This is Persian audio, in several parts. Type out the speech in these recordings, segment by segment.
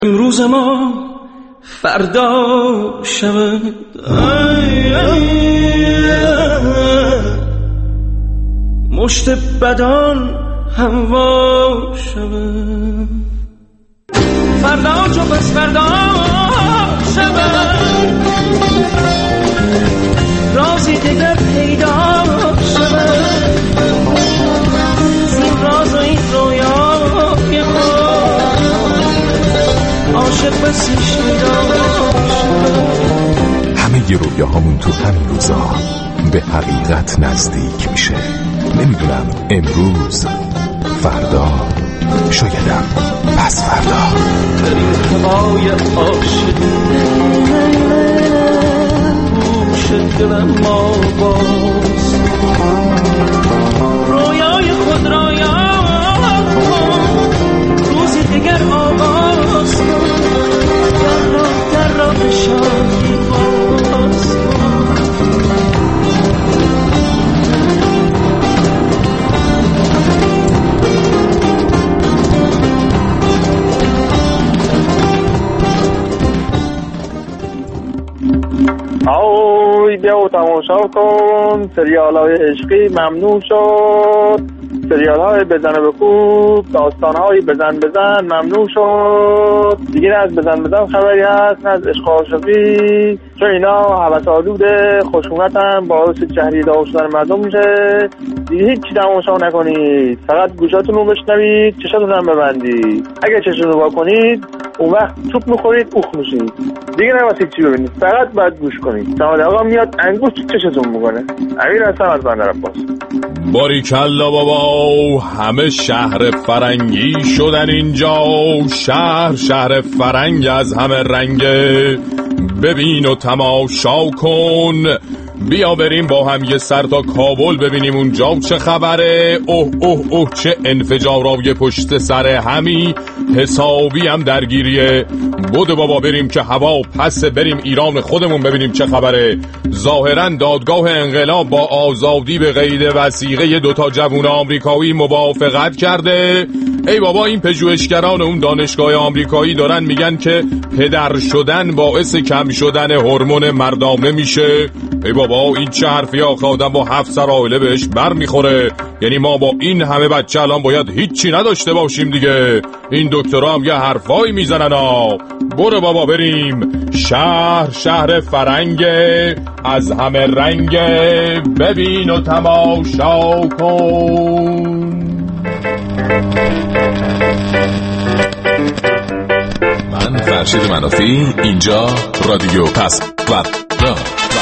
امروز ما فردا شود، مشت بدان هموا شود، فردا چو پس فردا شود، رازی دیگر پیدا شود، زین راز و این رویای خود عاشق بسی شدا شود. همه ی رویاهامون تو همین روزا به حقیقت نزدیک میشه. نمیدونم امروز، فردا، شایدم پس فردا. در این هوای عاشقی گوش دلم آواز، رویای خود را یاد کن، روزی دیگر آغاز کن، در را به شادی باز کن. آوی بیا و تماشا کن، سریال های عشقی ممنوع شد، سریال های بزن و بکوب، داستان های بزن ممنوع شد. دیگه نه از بزن خبری هست، نه از عشق عاشقی، چون اینا هوس آلوده، خشونت هم باعث جهری داغ شدن مردم میشه. دیگه هیچی تماشا نکنید، فقط گوشاتون رو بشنوید، چشاتون هم ببندید. اگه چشاتون رو با کنید اون وقت توپ میخورید، اوخ میشید. دیگه نباید چی ببینید، فقط باید گوش کنید. سماده آقا میاد انگوش چشتون میکنه. امیر هستم از بندر عباس. باریکلا بابا، همه شهر فرنگی شدن اینجا، شهر فرنگ از همه رنگه، ببین و تماشا کن. بیا بریم با هم یه سر تا کابل ببینیم اونجا چه خبره. اوه چه انفجارای پشت سر همی، حسابی هم درگیریه. بوده بابا بریم که هوا پس، بریم ایران خودمون ببینیم چه خبره. ظاهرا دادگاه انقلاب با آزادی به قید وثیقه دوتا جوون آمریکایی موافقت کرده. ای بابا این پژوهشگران اون دانشگاه آمریکایی دارن میگن که پدر شدن باعث کم شدن هورمون مردانه میشه. ای بابا این چه حرفی آخه، آدم با 7 سر عائله بهش بر میخوره. یعنی ما با این همه بچه الان باید هیچی نداشته باشیم دیگه. این دکترها هم یه حرفایی میزنن برو بابا بریم. شهر فرنگه از همه رنگه، ببین و تماشا کن. من فرشید منافی، اینجا رادیو پس فردا.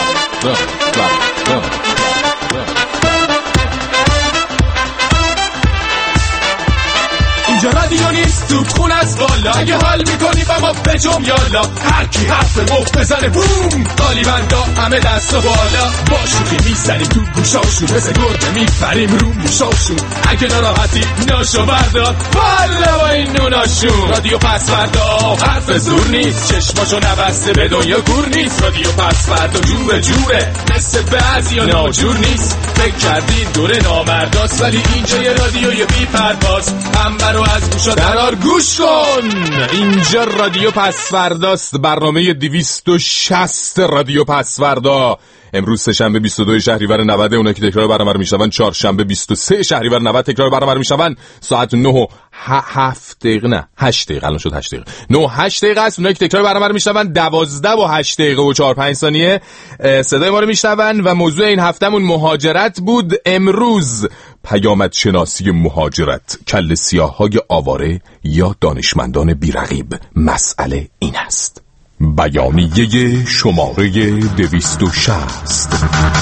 اینجا رادیو نیست، تو خون از بالا. اگه حال میکنی با ما بجم یالا، هر کی حرف مفت بزنه بوم، قالیبندا همه دست و بالا. با شوخی میزنیم تو گوشاشون، مثل گربه میپریم رو موشاشون. اگه ناراحتی ناشو بردار، والا با این نوناشون. رادیو پس فردا حرف زور نیست، چشماشو نبسته به دنیا کور نیست. رادیو پس فردا جور به جوره، مثل بعضیا ناجور نیست. فکر کردین دوره نامرداست، ولی اینجا یه رادیوی بی پرواز. رو از گوشا درار گوش کن. اینجا رادیو پس فرداست، برنامه 260 رادیو پس فردا. امروز سه‌شنبه 22 شهریور 90، اونایی که تکرار برنامه رو میشنون چهارشنبه 23 شهریور 90 تکرار برنامه رو میشنون. ساعت 9 و 7 دقیقه، نه 8 دقیقه، الان شد 8 دقیقه، 9 8 دقیقه است. اونایی که تکرار برنامه رو میشنون 12 و 8 دقیقه و 4 5 ثانیه صدای ما رو میشنون. و موضوع این هفتهمون مهاجرت بود. امروز پیامد شناسی مهاجرت، کل سیاه‌های آواره یا دانشمندان بی‌رقیب. مسئله این است. بیانیه شماره 260.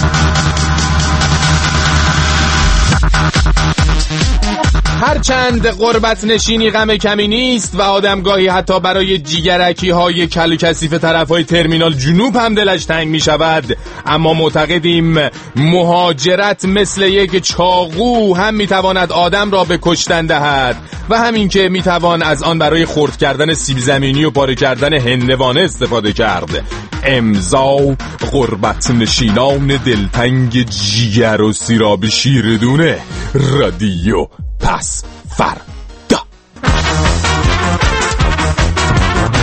هرچند غربت نشینی غم کمی نیست و آدمگاهی حتی برای جیگرکی های کل کثیف طرف های ترمینال جنوب هم دلش تنگ می شود، اما معتقدیم مهاجرت مثل یک چاقو هم می تواند آدم را به کشتن دهد و همین که می توان از آن برای خرد کردن سیب زمینی و پاره کردن هندوانه استفاده کرد. امضا غربت نشینان دلتنگ جیگر و سیراب شیردونه. رادیو پس فردا.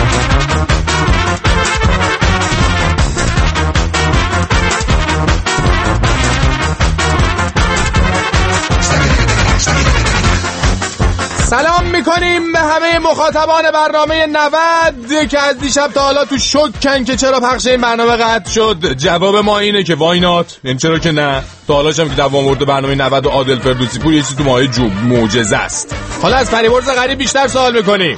سلام میکنیم به همه مخاطبان برنامه 90 که از دیشب تا حالا تو شکن که چرا پخش این برنامه قطع شد. جواب ما اینه که وای نات، این چرا که نه. تا حالاش هم که دوام آورده برنامه 90 و عادل فردوسی پور یه چیزی تو ماهای معجزه است. حالا از فریبرز غریب بیشتر سوال میکنیم.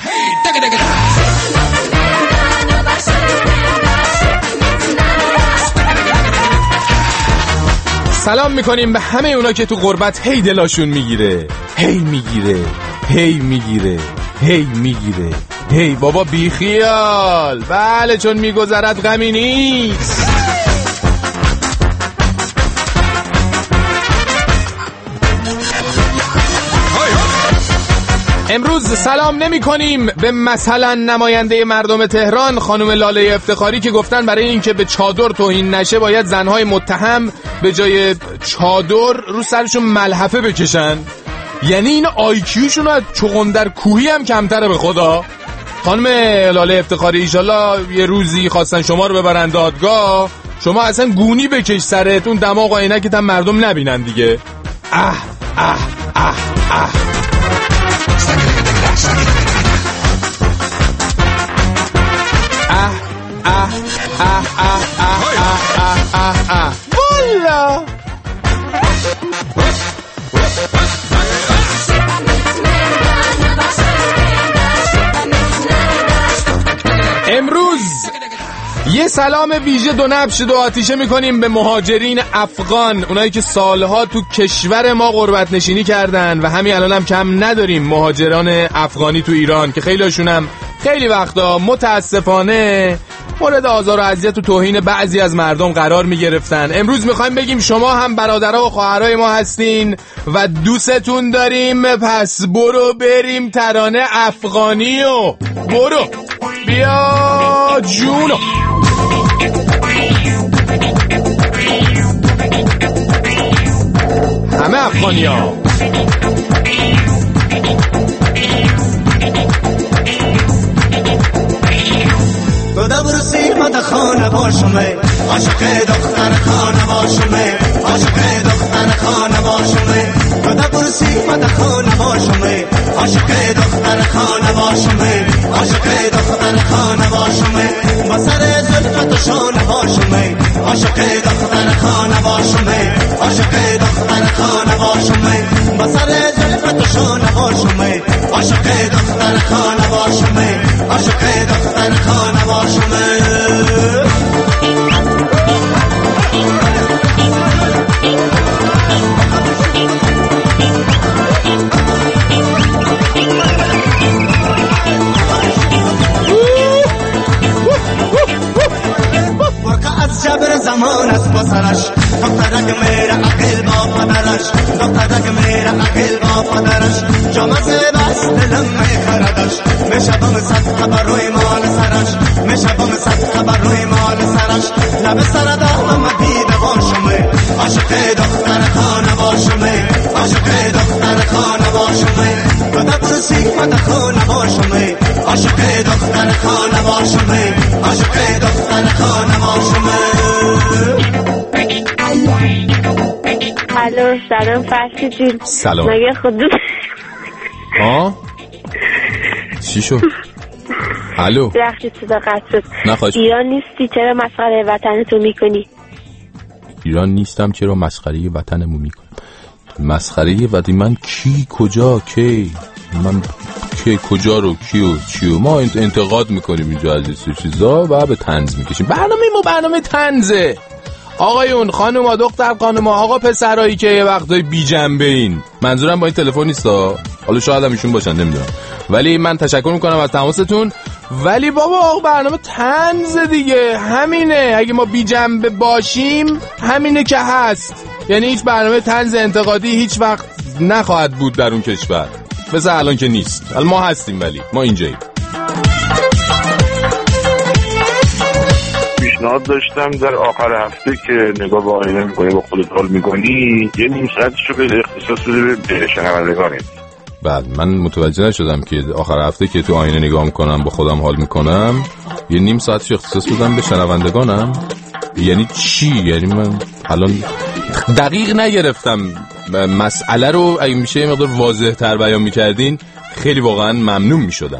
سلام میکنیم به همه اونا که تو غربت هی دلاشون میگیره، هی میگیره، هی میگیره، هی میگیره، هی بابا بیخیال. بله چون میگذرد غمی نیست. امروز سلام نمی کنیم به مثلا نماینده مردم تهران خانم لاله افتخاری که گفتن برای اینکه به چادر توهین نشه باید زنهای متهم به جای چادر رو سرشون ملحفه بکشن. یعنی این آیکیوشون از چغندر کوهی هم کمتره به خدا. خانم لاله افتخاری ایشالله یه روزی خواستن شما رو ببرن دادگاه، شما اصلا گونی بکش سرت، اون دماغ و عینکت هم مردم نبینن دیگه. اه اه اه اه والا امروز یه سلام ویژه دو نبش دو آتیشه میکنیم به مهاجرین افغان، اونایی که سالها تو کشور ما غربت نشینی کردن و همین الان هم کم نداریم مهاجران افغانی تو ایران که خیلیشون هم خیلی وقتا متاسفانه مورد آزار و اذیت و توهین بعضی از مردم قرار میگرفتن. امروز میخوایم بگیم شما هم برادرها و خواهرای ما هستین و دوستتون داریم، پس برو بریم ترانه افغانی و برو بیا جونو. همه افغانی ها تو دبرسی مد خانه باشمه، عاشق دختر خانه باشمه، عاشق دختر خانه باشمه. تو دبرسی مد خانه باشمه، عاشق دختر خانه باشمه، عاشق دختر خانه باشمه. با سر زلفت و شانه باشمه، عاشق دختر خانه باشمه، عاشق دختر خانه باشمه. با سر زلفت و شانه باشمه، عاشق دختر خانه باشمه، عاشق دختر خانه باشمه. از جبر زمان است با سرش، دخترک میره عقل با پدرش، دخترک میره عقل با پدرش. جامعه بست دلم میخردش، میشبم صد خبر روی مال سرش، میشبم صد خبر روی مال سرش. لب سر دارم دیده باشمه، عاشق دختر خانه باشمه، عاشق دختر خانه باشمه. تو دبرسی مد خانه باشمه، عاشق دختر خانه باشمه، عاشق دختر خانه باشمه. الو سلام فرشی جون. سلام. مگه خودت چی شد؟ الو درخشی صدا قطع شد. نخواهش. ایران نیستی چرا مسخره وطنتو میکنی؟ ایران نیستم چرا مسخره وطنمو میکنم؟ مسخره وطن من کی کجا کی؟ من کی کجا رو کیو چیو؟ ما انتقاد میکنیم اینجا از این چیزا و به طنز میکشیم. برنامه ما برنامه طنزه. آقایون خانوما دختر خانوما آقا پسرایی که یه وقتایی بی جنبه این، منظورم با این تلفن نیستا، حالا شاید هم ایشون باشن نمیدونم، ولی من تشکر میکنم از تماستون. ولی بابا آقا برنامه طنز دیگه، همینه. اگه ما بی جنبه باشیم همینه که هست. یعنی هیچ برنامه طنز انتقادی هیچ وقت نخواهد بود در اون کشور، مثل الان که نیست. الان ما هستیم ولی ما اینجاییم. پیشنهاد داشتم در آخر هفته که نگاه به آینه میکنی با خودت حال میکنی یه نیم ساعتشو به اختصاص بده به شنوندگانت. بعد من متوجه نشدم که آخر هفته که تو آینه نگاه میکنم با خودم حال میکنم یه نیم ساعتشو اختصاص بدم به شنوندگانم. یعنی چی؟ یعنی من الان دقیق نگرفتم مسئله رو. اگه میشه یه مقدار واضح تر بیان میکردین خیلی واقعا ممنون میشدم.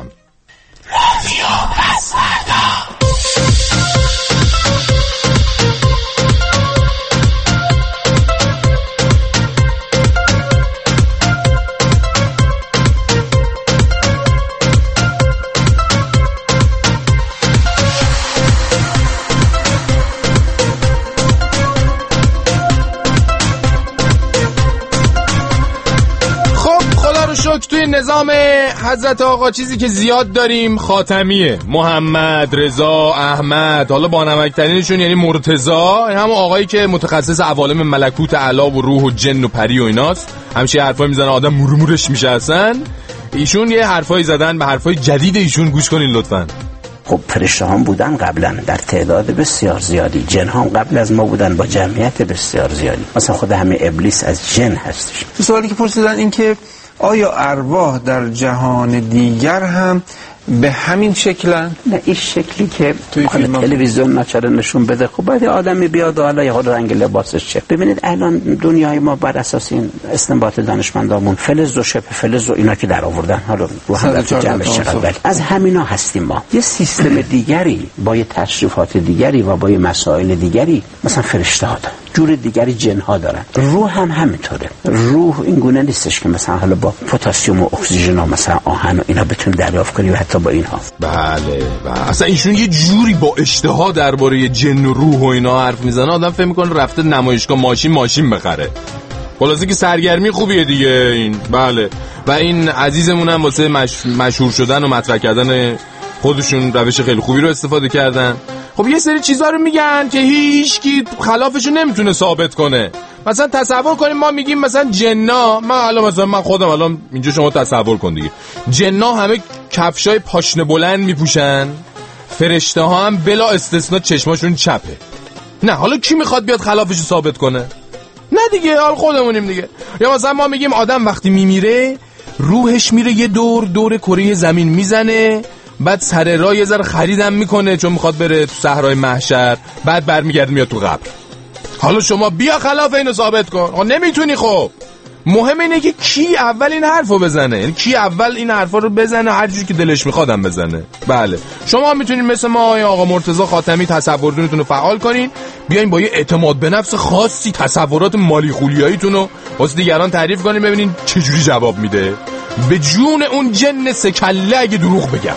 توی نظام حضرت آقا چیزی که زیاد داریم خاتمیه، محمد، رضا، احمد، حالا بانمکترینشون یعنی مرتضی، همون آقایی که متخصص عوالم ملکوت اعلی و روح و جن و پری و ایناست، همشه حرفای میزنه آدم مرمورش میشه اصلا. ایشون یه حرفایی زدن، به حرفای جدید ایشون گوش کنین لطفاً. خب فرشته هم بودن قبلا در تعداد بسیار زیادی، جن هم قبل از ما بودن با جمعیت بسیار زیادی، مثلا خود همه ابلیس از جن هستش. سوالی که پرسیدن این که آیا ارواح در جهان دیگر هم به همین شکلن؟ نه این شکلی که تلویزیون ناچاره نشون بده. خب باید آدمی بیاد و حالا یه خود رنگ لباسش چه. ببینید الان دنیای ما بر اساس این استنباط دانشمندامون فلز و شبه فلز و اینا که در آوردن، حالا رو هم جمعش چقدر از همینا هستیم ما. یه سیستم دیگری با یه تشریفات دیگری و با یه مسائل دیگری، مثلا فرشته ها دارن، جور دیگری جن ها دارن. روح هم همینطوره. روح این گونه نیستش که مثلا حالا با پتاسیم و اکسیژن و مثلا آهن و اینا بتون دریافت کنی و حتی با اینها. بله اصلا ایشون یه جوری با اشتها درباره جن و روح و اینا حرف میزنه، آدم فکر میکنه رفته نمایشگاه ماشین بخره. خلاصه که سرگرمی خوبیه دیگه این. بله و این عزیزمون هم واسه مشهور شدن و مطرح کردن خودشون روش خیلی خوبی رو استفاده کردن. خب یه سری چیزا رو میگن که هیچ کی خلافشو نمیتونه ثابت کنه. مثلا تصور کنیم ما میگیم مثلا جنا، من خودم الان اینجا، شما تصور کن دیگه، جنا همه کفشای پاشنه بلند میپوشن، فرشته ها هم بلا استثناء چشماشون چپه. نه حالا کی میخواد بیاد خلافشو ثابت کنه؟ نه دیگه، حال خودمونیم دیگه. یا مثلا ما میگیم آدم وقتی میمیره روحش میره یه دور کره زمین میزنه، بعد سر راه یه ذره خریدم میکنه چون میخواد بره تو صحرای محشر، بعد برمیگرده میاد تو قبر. حالا شما بیا خلاف اینو ثابت کن. نمیتونی. خب مهم اینه که کی اول این حرفو بزنه، یعنی کی اول این حرفا رو بزنه، هر جوری که دلش میخوادم بزنه. بله شما میتونید مثل ما آقا مرتضی خاتمی تصوراتتون رو فعال کنین، بیاین با یه اعتماد به نفس خاصی تصورات مالی خولیاییتون رو واسه دیگران تعریف کنین، ببینین چه جوری جواب میده. به جون اون جن سکله اگه دروغ بگم.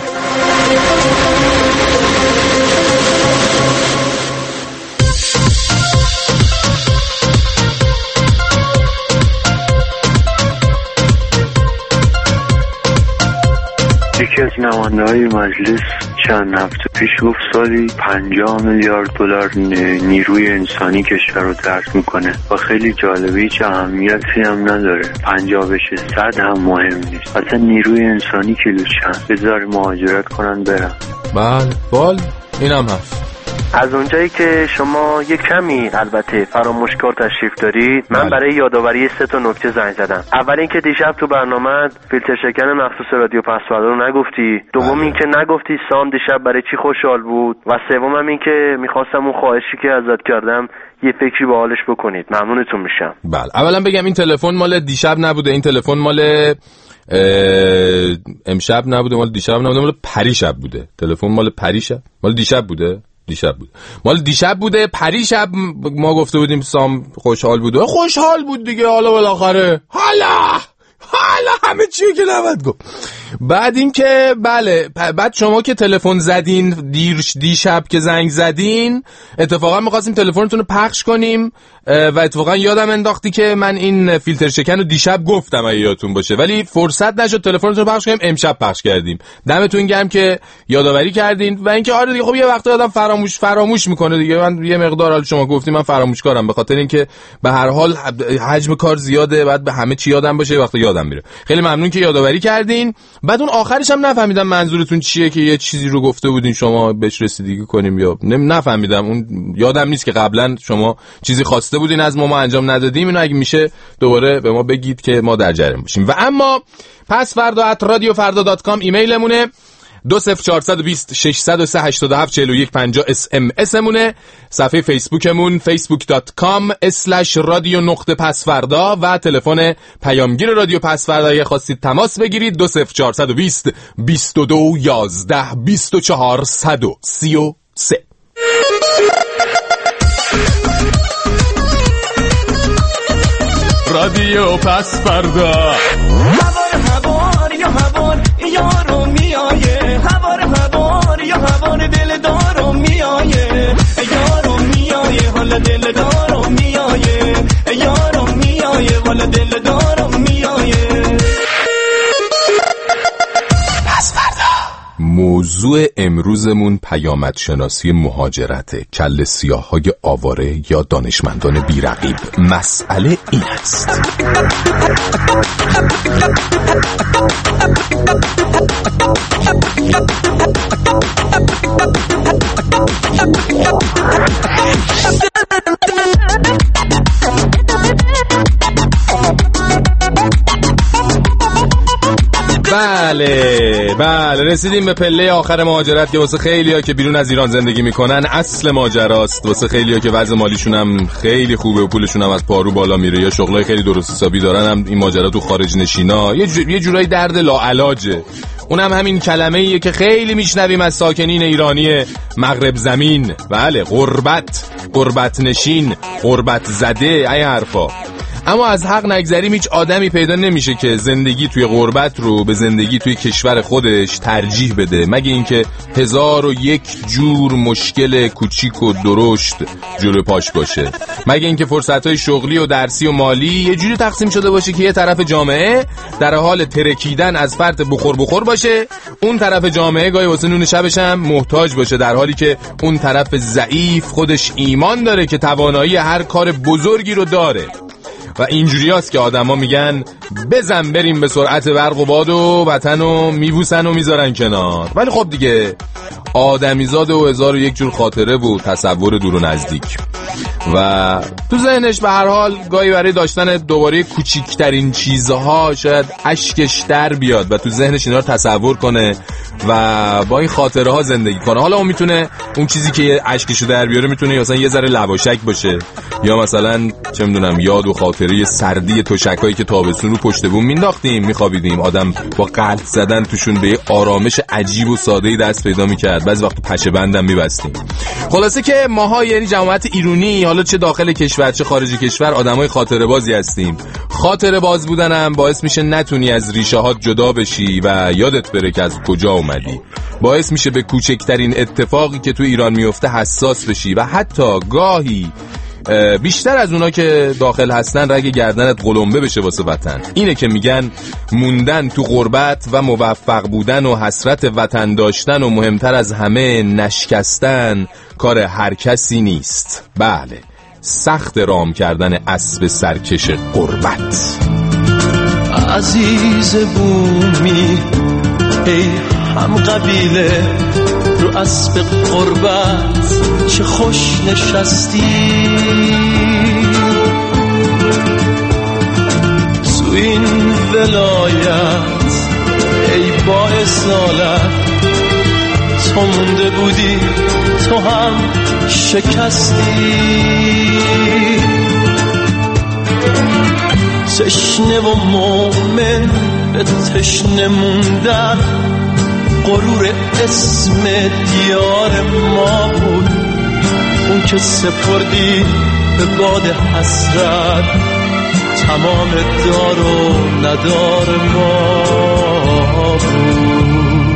یکی از نماینده‌های مجلس چند هفته پیش گفت سالی 50 میلیارد دلار نیروی انسانی کشور رو درک میکنه و خیلی جالبه، هیچ اهمیتی هم نداره. 50 بشه 100 هم مهم نیست. اصلا نیروی انسانی کیلو چند، بذار مهاجرت کنن برن. بله اینم هست. از اونجایی که شما یک کمی البته فراموشکار تشریف دارید، من برای یادآوری 3 نکته زنگ زدم. اول اینکه دیشب تو برنامه فیلتر شکن مخصوص رادیو پسوردا رو نگفتی، دوم اینکه نگفتی سام دیشب برای چی خوشحال بود، و سومم اینکه میخواستم اون خواهشی که ازت کردم یه فکری با حالش بکنید. ممنونتون میشم. بله اولا بگم این تلفن مال دیشب نبوده، این تلفن مال امشب نبوده، مال دیشب نبوده، مال پریشب بوده. تلفن مال پریشب، مال دیشب بوده. مال دیشب بوده. پریشب ما گفته بودیم سام خوشحال بود. خوشحال بود دیگه. حالا بالاخره حالا همه چیه که نباید گفت. بعد این که بله، بعد شما که تلفن زدین دیشب که زنگ زدین، اتفاقا می‌خواستیم تلفنتون رو پخش کنیم و اتفاقا یادم انداختی که من این فیلتر شکن رو دیشب گفتم اگه یادتون باشه، ولی فرصت نشد تلفنتون رو پخش کنیم. امشب پخش کردیم. دمتون گرم که یادآوری کردین. و اینکه آره دیگه، خب یه وقتا آدم فراموش میکنه دیگه. من یه مقدار حال شما گفتیم من فراموشکارم، به خاطر اینکه به هر حال حجم کار زیاده، بعد به همه چی یادم باشه، وقتا یادم میره. خیلی ممنون که یادآوری کردین. بعد اون آخرش هم نفهمیدم منظورتون چیه که یه چیزی رو گفته بودین شما بهش رسیدگی کنیم، یا نفهمیدم. اون یادم نیست که قبلا شما چیزی خواسته بودین از ما انجام ندادیم. اینو اگه میشه دوباره به ما بگید که ما در جریان باشیم. و اما پس فردا @radiofarda.com ایمیلمونه 20420 603 87 41 50 SMS مونه. صفحه فیسبوکمون facebook.com/radio_pasfarda و تلفن پیامگیر رادیو پسوردا اگه خواستید تماس بگیرید 20420 22 11 24 133. رادیو پسوردا. هوار یا هوار یارو میایه، هوار یا هوار دلدارو میایه، یارو میایه حالا دلدارو میایه، یارو میایه حالا دلدارو میایه. موضوع امروزمون پیامدشناسی مهاجرته، کل سیاهای آواره یا دانشمندان بیرقیب. مسئله این است: بله رسیدیم به پله آخر مهاجرت که واسه خیلی‌ها که بیرون از ایران زندگی میکنن اصل ماجراست. واسه خیلی‌ها که وضع مالیشون هم خیلی خوبه و پولشون هم از پارو بالا میره یا شغلای خیلی درست حسابی دارن، هم این ماجرا تو خارج نشینا یه جورایی درد لاعلاجه. اونم همین کلمه‌ایه که خیلی میشنویم از ساکنین ایرانی مغرب زمین. بله، غربت نشین، غربت زده، این حرفا. اما از حق نگذریم هیچ آدمی پیدا نمیشه که زندگی توی غربت رو به زندگی توی کشور خودش ترجیح بده، مگه اینکه 1001 جور مشکل کوچیک و درشت جلو پاش باشه، مگه اینکه فرصت‌های شغلی و درسی و مالی یه جوری تقسیم شده باشه که یه طرف جامعه در حال ترکیدن از فرط بخور باشه، اون طرف جامعه گاهی واسه نون شبش هم محتاج باشه، در حالی که اون طرف ضعیف خودش ایمان داره که توانایی هر کار بزرگی رو داره. و اینجوری هست که آدما میگن بزن بریم به سرعت برق و باد و وطنو میبوسن و میذارن کنار. ولی خب دیگه آدمیزاد و 1001 جور خاطره و تصور دور و نزدیک و تو ذهنش به هر حال گاهی برای داشتن دوباره کوچیکترین چیزها شاید اشکش در بیاد و تو ذهنش اینا رو تصور کنه و با این خاطره ها زندگی کنه. حالا اون میتونه اون چیزی که اشکشو در بیاره میتونه مثلا یه ذره لواشک باشه، یا مثلا چه میدونم یاد و خاطره سردی تشکایی که تابستون رو پشت بوم مینداختیم میخوابیدیم، آدم با قلط زدن توشون به آرامش عجیب و ساده‌ای دست پیدا میکرد، بعضی وقت پشه بندم میبستیم. خلاصه که ماها یعنی جماعت ایرانی، حالا چه داخل کشور چه خارج کشور، آدمای خاطره بازی هستیم. خاطره باز بودنم باعث میشه نتونی از ریشه هات جدا بشی و یادت بره که از کجا اومدی. باعث میشه به کوچکترین اتفاقی که تو ایران میفته حساس بشی و حتی گاهی بیشتر از اونا که داخل هستن رگ گردنت قلمبه بشه واسه وطن. اینه که میگن موندن تو غربت و موفق بودن و حسرت وطن داشتن و مهمتر از همه نشکستن کار هر کسی نیست. بله، سخت رام کردن اسب سرکش غربت. عزیز بومی ای هم قبیله رو اسب غربت چه خوش نشستی، تو این ولایت ای با اصالت تو مونده بودی تو هم شکستی، تشنه و مومن به تشنه موندن غرور اسم دیار ما بود، اون که سپردی به باد حسرت تمام دار و ندار ما بود.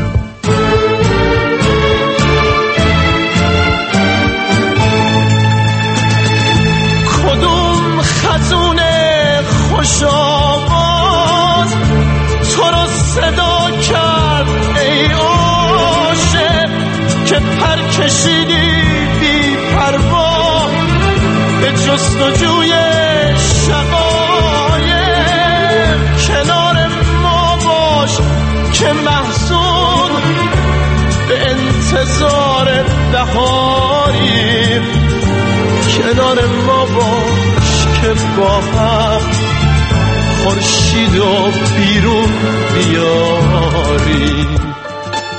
کدوم خزون خوش آواز تو رو صدا کرد ای عاشق که پر کشیدی بی پروا به جستجوی شقایق، کنار ما باش که محزون به انتظار بهاری، کنار ما باش که با هم خورشید و بیرون بیاری.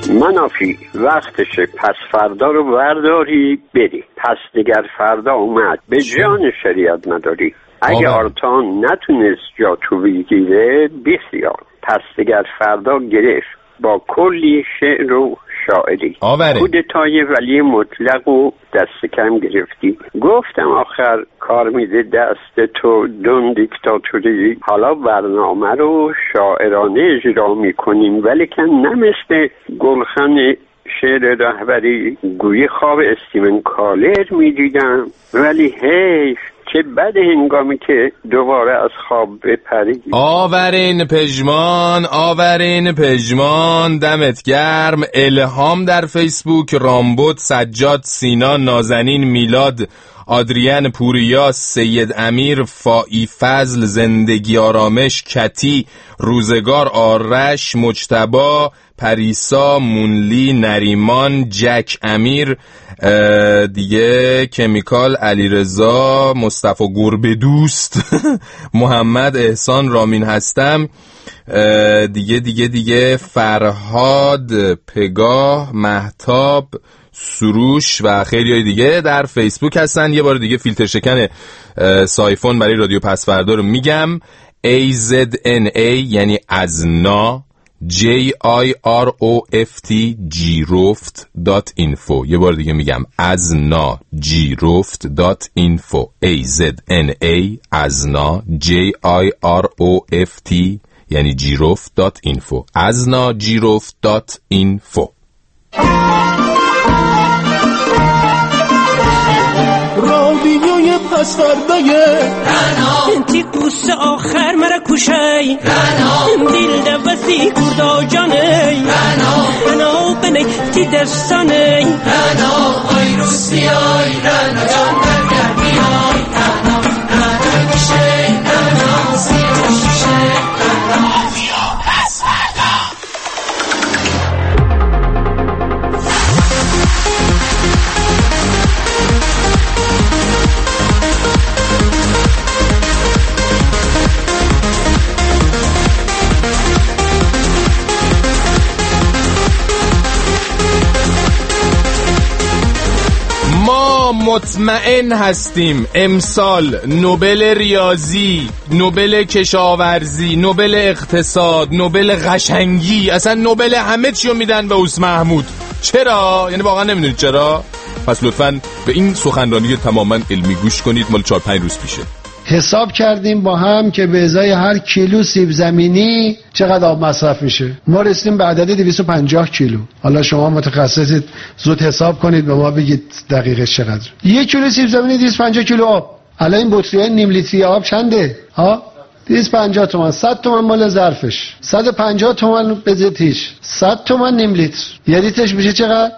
منافی وقتشه، پس فردا رو برداری بری. پس دیگر فردا اومد، به جان شریعت نداری. اگه آرتان نتونست جا تو بگیره بسیار، پس دیگر فردا گرفت با کلی شعر و شاعری. کودتای ولی مطلق و دست کم گرفتی. گفتم آخر کار میده دست تو دون دیکتاتوری. حالا برنامه رو شاعرانه اجرا میکنیم، ولی که نمثل گلخن شعر رهبری گوی خواب استیون کالر میدیدم، ولی حیف چه بد هنگامی که دوباره از خواب بپری. آورین پژمان دمت گرم. الهام در فیسبوک، رامبد، سجاد، سینا، نازنین، میلاد، آدریان، پوریا، سید امیر، فائی فضل، زندگی آرامش، کتی، روزگار، آرش، مجتبا، پریسا، مونلی، نریمان، جک امیر، دیگه کمیکال، علیرضا، مصطفی گربه دوست، محمد، احسان، رامین هستم، دیگه فرهاد، پگاه، مهتاب، سروش و خیلی های دیگه در فیسبوک هستن. یه بار دیگه فیلتر شکن سایفون برای رادیو پسوردا رو میگم. AZNA یعنی ازنا، JIROFT giroft.info. یه بار دیگه میگم ازنا giroft.info. AZNA ازنا JIROFT یعنی giroft.info. ازنا giroft.info. رادیوی پسوردای تیکوس آخر مرا کشای دل دوستی کردا جانی رنا بنی تی دستانی رنا آی روسیای رنا جان برگردی آی رنا میشه رنا سیشه رنا رادیو پسوردا. ما مطمئن هستیم امسال نوبل ریاضی، نوبل کشاورزی، نوبل اقتصاد، نوبل قشنگی، اصلا نوبل همه چیو میدن به اوس محمود. چرا؟ یعنی واقعا نمیدونید چرا؟ پس لطفاً به این سخنرانی تماما علمی گوش کنید، مال 4-5 روز پیشه. حساب کردیم با هم که به ازای هر کیلو سیب زمینی چقدر آب مصرف میشه. ما رسیدیم به عدد 250 کیلو. حالا شما متخصصید، زود حساب کنید به ما بگید دقیقش چقدر. 1 کیلو سیب زمینی 250 کیلو آب. الان این بطری نیم لیتری آب چنده؟ 250 تومان. 100 تومان مال ظرفش، 150 تومان بزتیش، 100 تومان نیم لیتر. یه لیترش میشه چقدر؟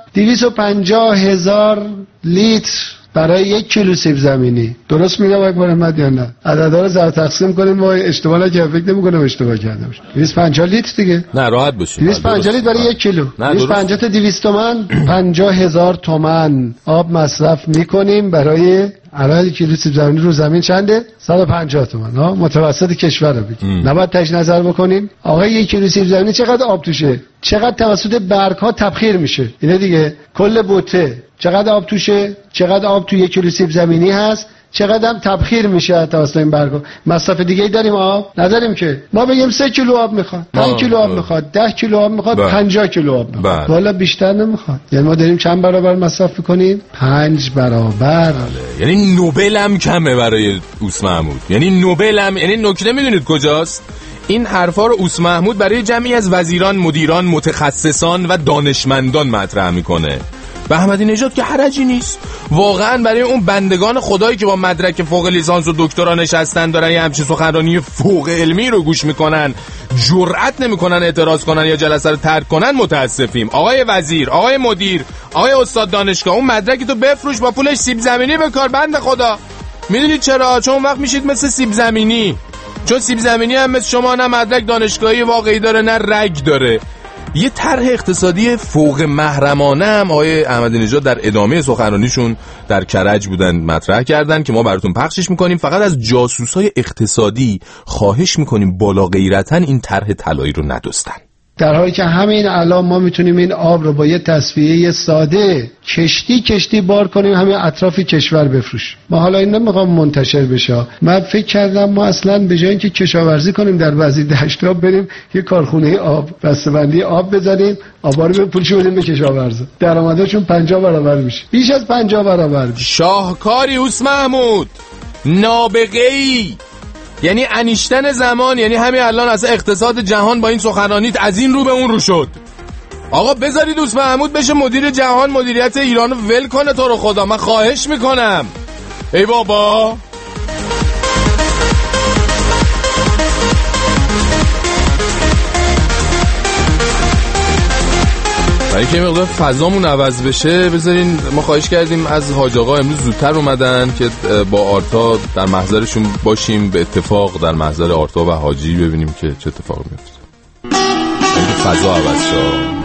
250,000 لیتر برای 1 کیلو سیب زمینی. درست میگم آقای محمد یا نه؟ عددا رو ضرب تقسیم کنیم، ما اشتباه نکنیم، فکر نمی‌کنم اشتباه کرده باشیم. 250 لیتر دیگه. نه راحت باشید. 250 لیتر برای 1 کیلو. 250 تا 200 تومان 50,000 تومان آب مصرف می‌کنیم برای الان 1 کیلو سیب زمینی رو زمین چنده؟ 150 تومان. متوسط کشور رو بگیم. نباید تج نظر بکنیم. آقا 1 کیلو سیب زمینی چقدر آب توشه؟ چقدر توسط برگ‌ها تبخیر میشه؟ اینه دیگه. کل بوته چقدر آب توشه؟ چقدر آب تو 1 کیلو سیب زمینی هست؟ چقدر هم تبخیر میشه توسط این برگا. مصرف دیگه ای داریم آب؟ نداریم که. ما بگیم 3 کیلو آب میخواد، 5 کیلو آب میخواد، 10 کیلو آب میخواد، 50 کیلو آب میخواد. والا بیشتر نمیخواد. یعنی ما داریم چند برابر مصرف میکنیم؟ 5 برابر. یعنی نوبل هم کمه برای اوس محمود. یعنی نوبل هم، یعنی نکته میدونید کجاست؟ این حرفا رو اوس محمود برای جمعی از وزیران، مدیران، متخصصان و دانشمندان مطرح میکنه. به احمدی نژاد که حرجی نیست. واقعا برای اون بندگان خدایی که با مدرک فوق لیسانس و دکترا نشستن دارن یه همچین سخنرانی فوق علمی رو گوش میکنن، جرئت نمیکنن اعتراض کنن یا جلسه رو ترک کنن، متاسفیم. آقای وزیر، آقای مدیر، آقای استاد دانشگاه، اون مدرکی تو بفروش، با پولش سیب زمینی بکار. بنده خدا میدونید چرا؟ چون اون وقت میشید مثل سیب زمینی. چون سیب زمینی هم مثل شما نه مدرک دانشگاهی واقعی داره نه رگ داره. یه طرح اقتصادی فوق محرمانه هم آقای احمدی نژاد در ادامه سخنرانیشون در کرج بودن مطرح کردن که ما براتون پخشش میکنیم. فقط از جاسوسای اقتصادی خواهش میکنیم بالا غیرتن این طرح طلایی رو ندوستن. در حالی که همین الان ما میتونیم این آب رو با یه تصفیه ساده کشتی بار کنیم همین اطراف کشور بفروشیم. ما حالا این نمیخوام منتشر بشه. من فکر کردم ما اصلا به جای اینکه کشاورزی کنیم در بعضی دشت‌ها بریم یه کارخونه آب بسته‌بندی آب بزنیم، آبا رو بپوشیم بدیم به کشاورزا، درآمدشون 50 برابر میشه، بیش از 50 برابر میشه. شاهکاری اوس محمود، نابغه‌ای، یعنی انیشتن زمان. یعنی همین الان از اقتصاد جهان با این سخنرانیت از این رو به اون رو شد. آقا بذارید دوست محمود بشه مدیر جهان، مدیریت ایرانو ول کنه تو رو خدا، من خواهش میکنم. ای بابا برای که مقدار فضامون عوض بشه بذارین ما خواهش کردیم از حاج آقا امروز زودتر اومدن که با آرتا در محضرشون باشیم، به اتفاق در محضر آرتا و حاجی ببینیم که چه اتفاقی میفته. فضا عوض شد.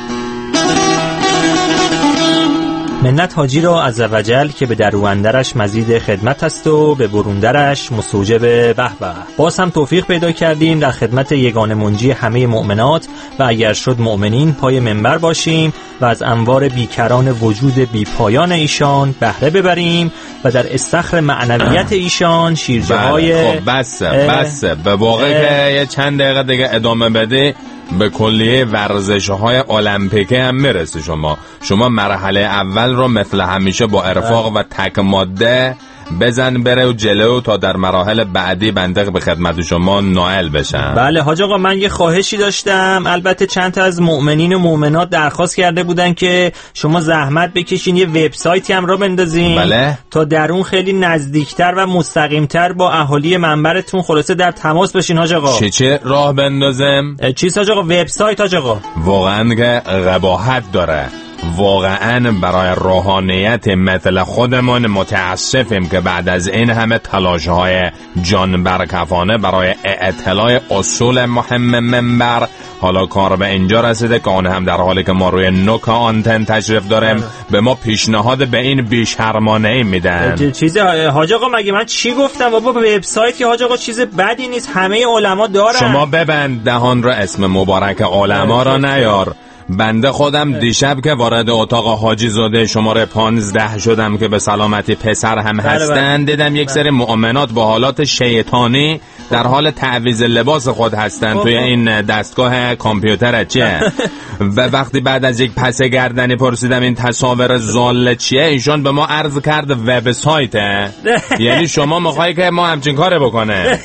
منت حاجی را عزوجل که به دروندرش مزید خدمت است و به بروندرش مستوجب به به. باز هم توفیق پیدا کردیم در خدمت یگانه منجی همه مؤمنات و اگر شد مؤمنین پای منبر باشیم و از انوار بیکران وجود بیپایان ایشان بهره ببریم و در استخر معنویت ایشان شیرجه های خب بسه به واقع که یه چند دقیقه دیگه ادامه بده به کلیه ورزش‌های المپیکه هم میرسه. شما مرحله اول رو مثل همیشه با ارفاق و تک ماده بزن بره و جلو تا در مراحل بعدی بنده به خدمت شما نائل بشم. بله حاج آقا، من یه خواهشی داشتم. البته چند تا از مؤمنین و مؤمنات درخواست کرده بودن که شما زحمت بکشین یه وبسایتی هم را بندازین. بله. تا در اون خیلی نزدیکتر و مستقیمتر با اهالی منبرتون خلاصه در تماس بشین حاج آقا. چه راه بندازم؟ چیز حاج آقا؟ وبسایت حاج آقا. واقعا که قباحت داره. واقعا برای روحانیت مثل خودمون متاسفیم که بعد از این همه تلاش‌های جان برکفانه برای اطلاع اصول مهم منبر حالا کار به اینجا رسیده که آن هم در حالی که ما روی نوک آنتن تشریف داریم به ما پیشنهاد به این بیشرمانه میدن. چیز حاج آقا مگه من چی گفتم بابا؟ به وبسایت که حاج آقا چیز بدی نیست، همه علما دارن. شما ببند دهان را، اسم مبارک علما را نیار. بنده خودم دیشب که وارد اتاق حاجی زاده شماره 15 شدم که به سلامتی پسر هم هستن، دیدم یک سری مؤمنات با حالات شیطانی در حال تعویض لباس خود هستن توی این دستگاه کامپیوتر چیه. و وقتی بعد از یک پس گردنی پرسیدم این تصاویر زال چیه، ایشون به ما عرض کرد وبسایته. یعنی شما میخوایی که ما همچین کاره بکنه؟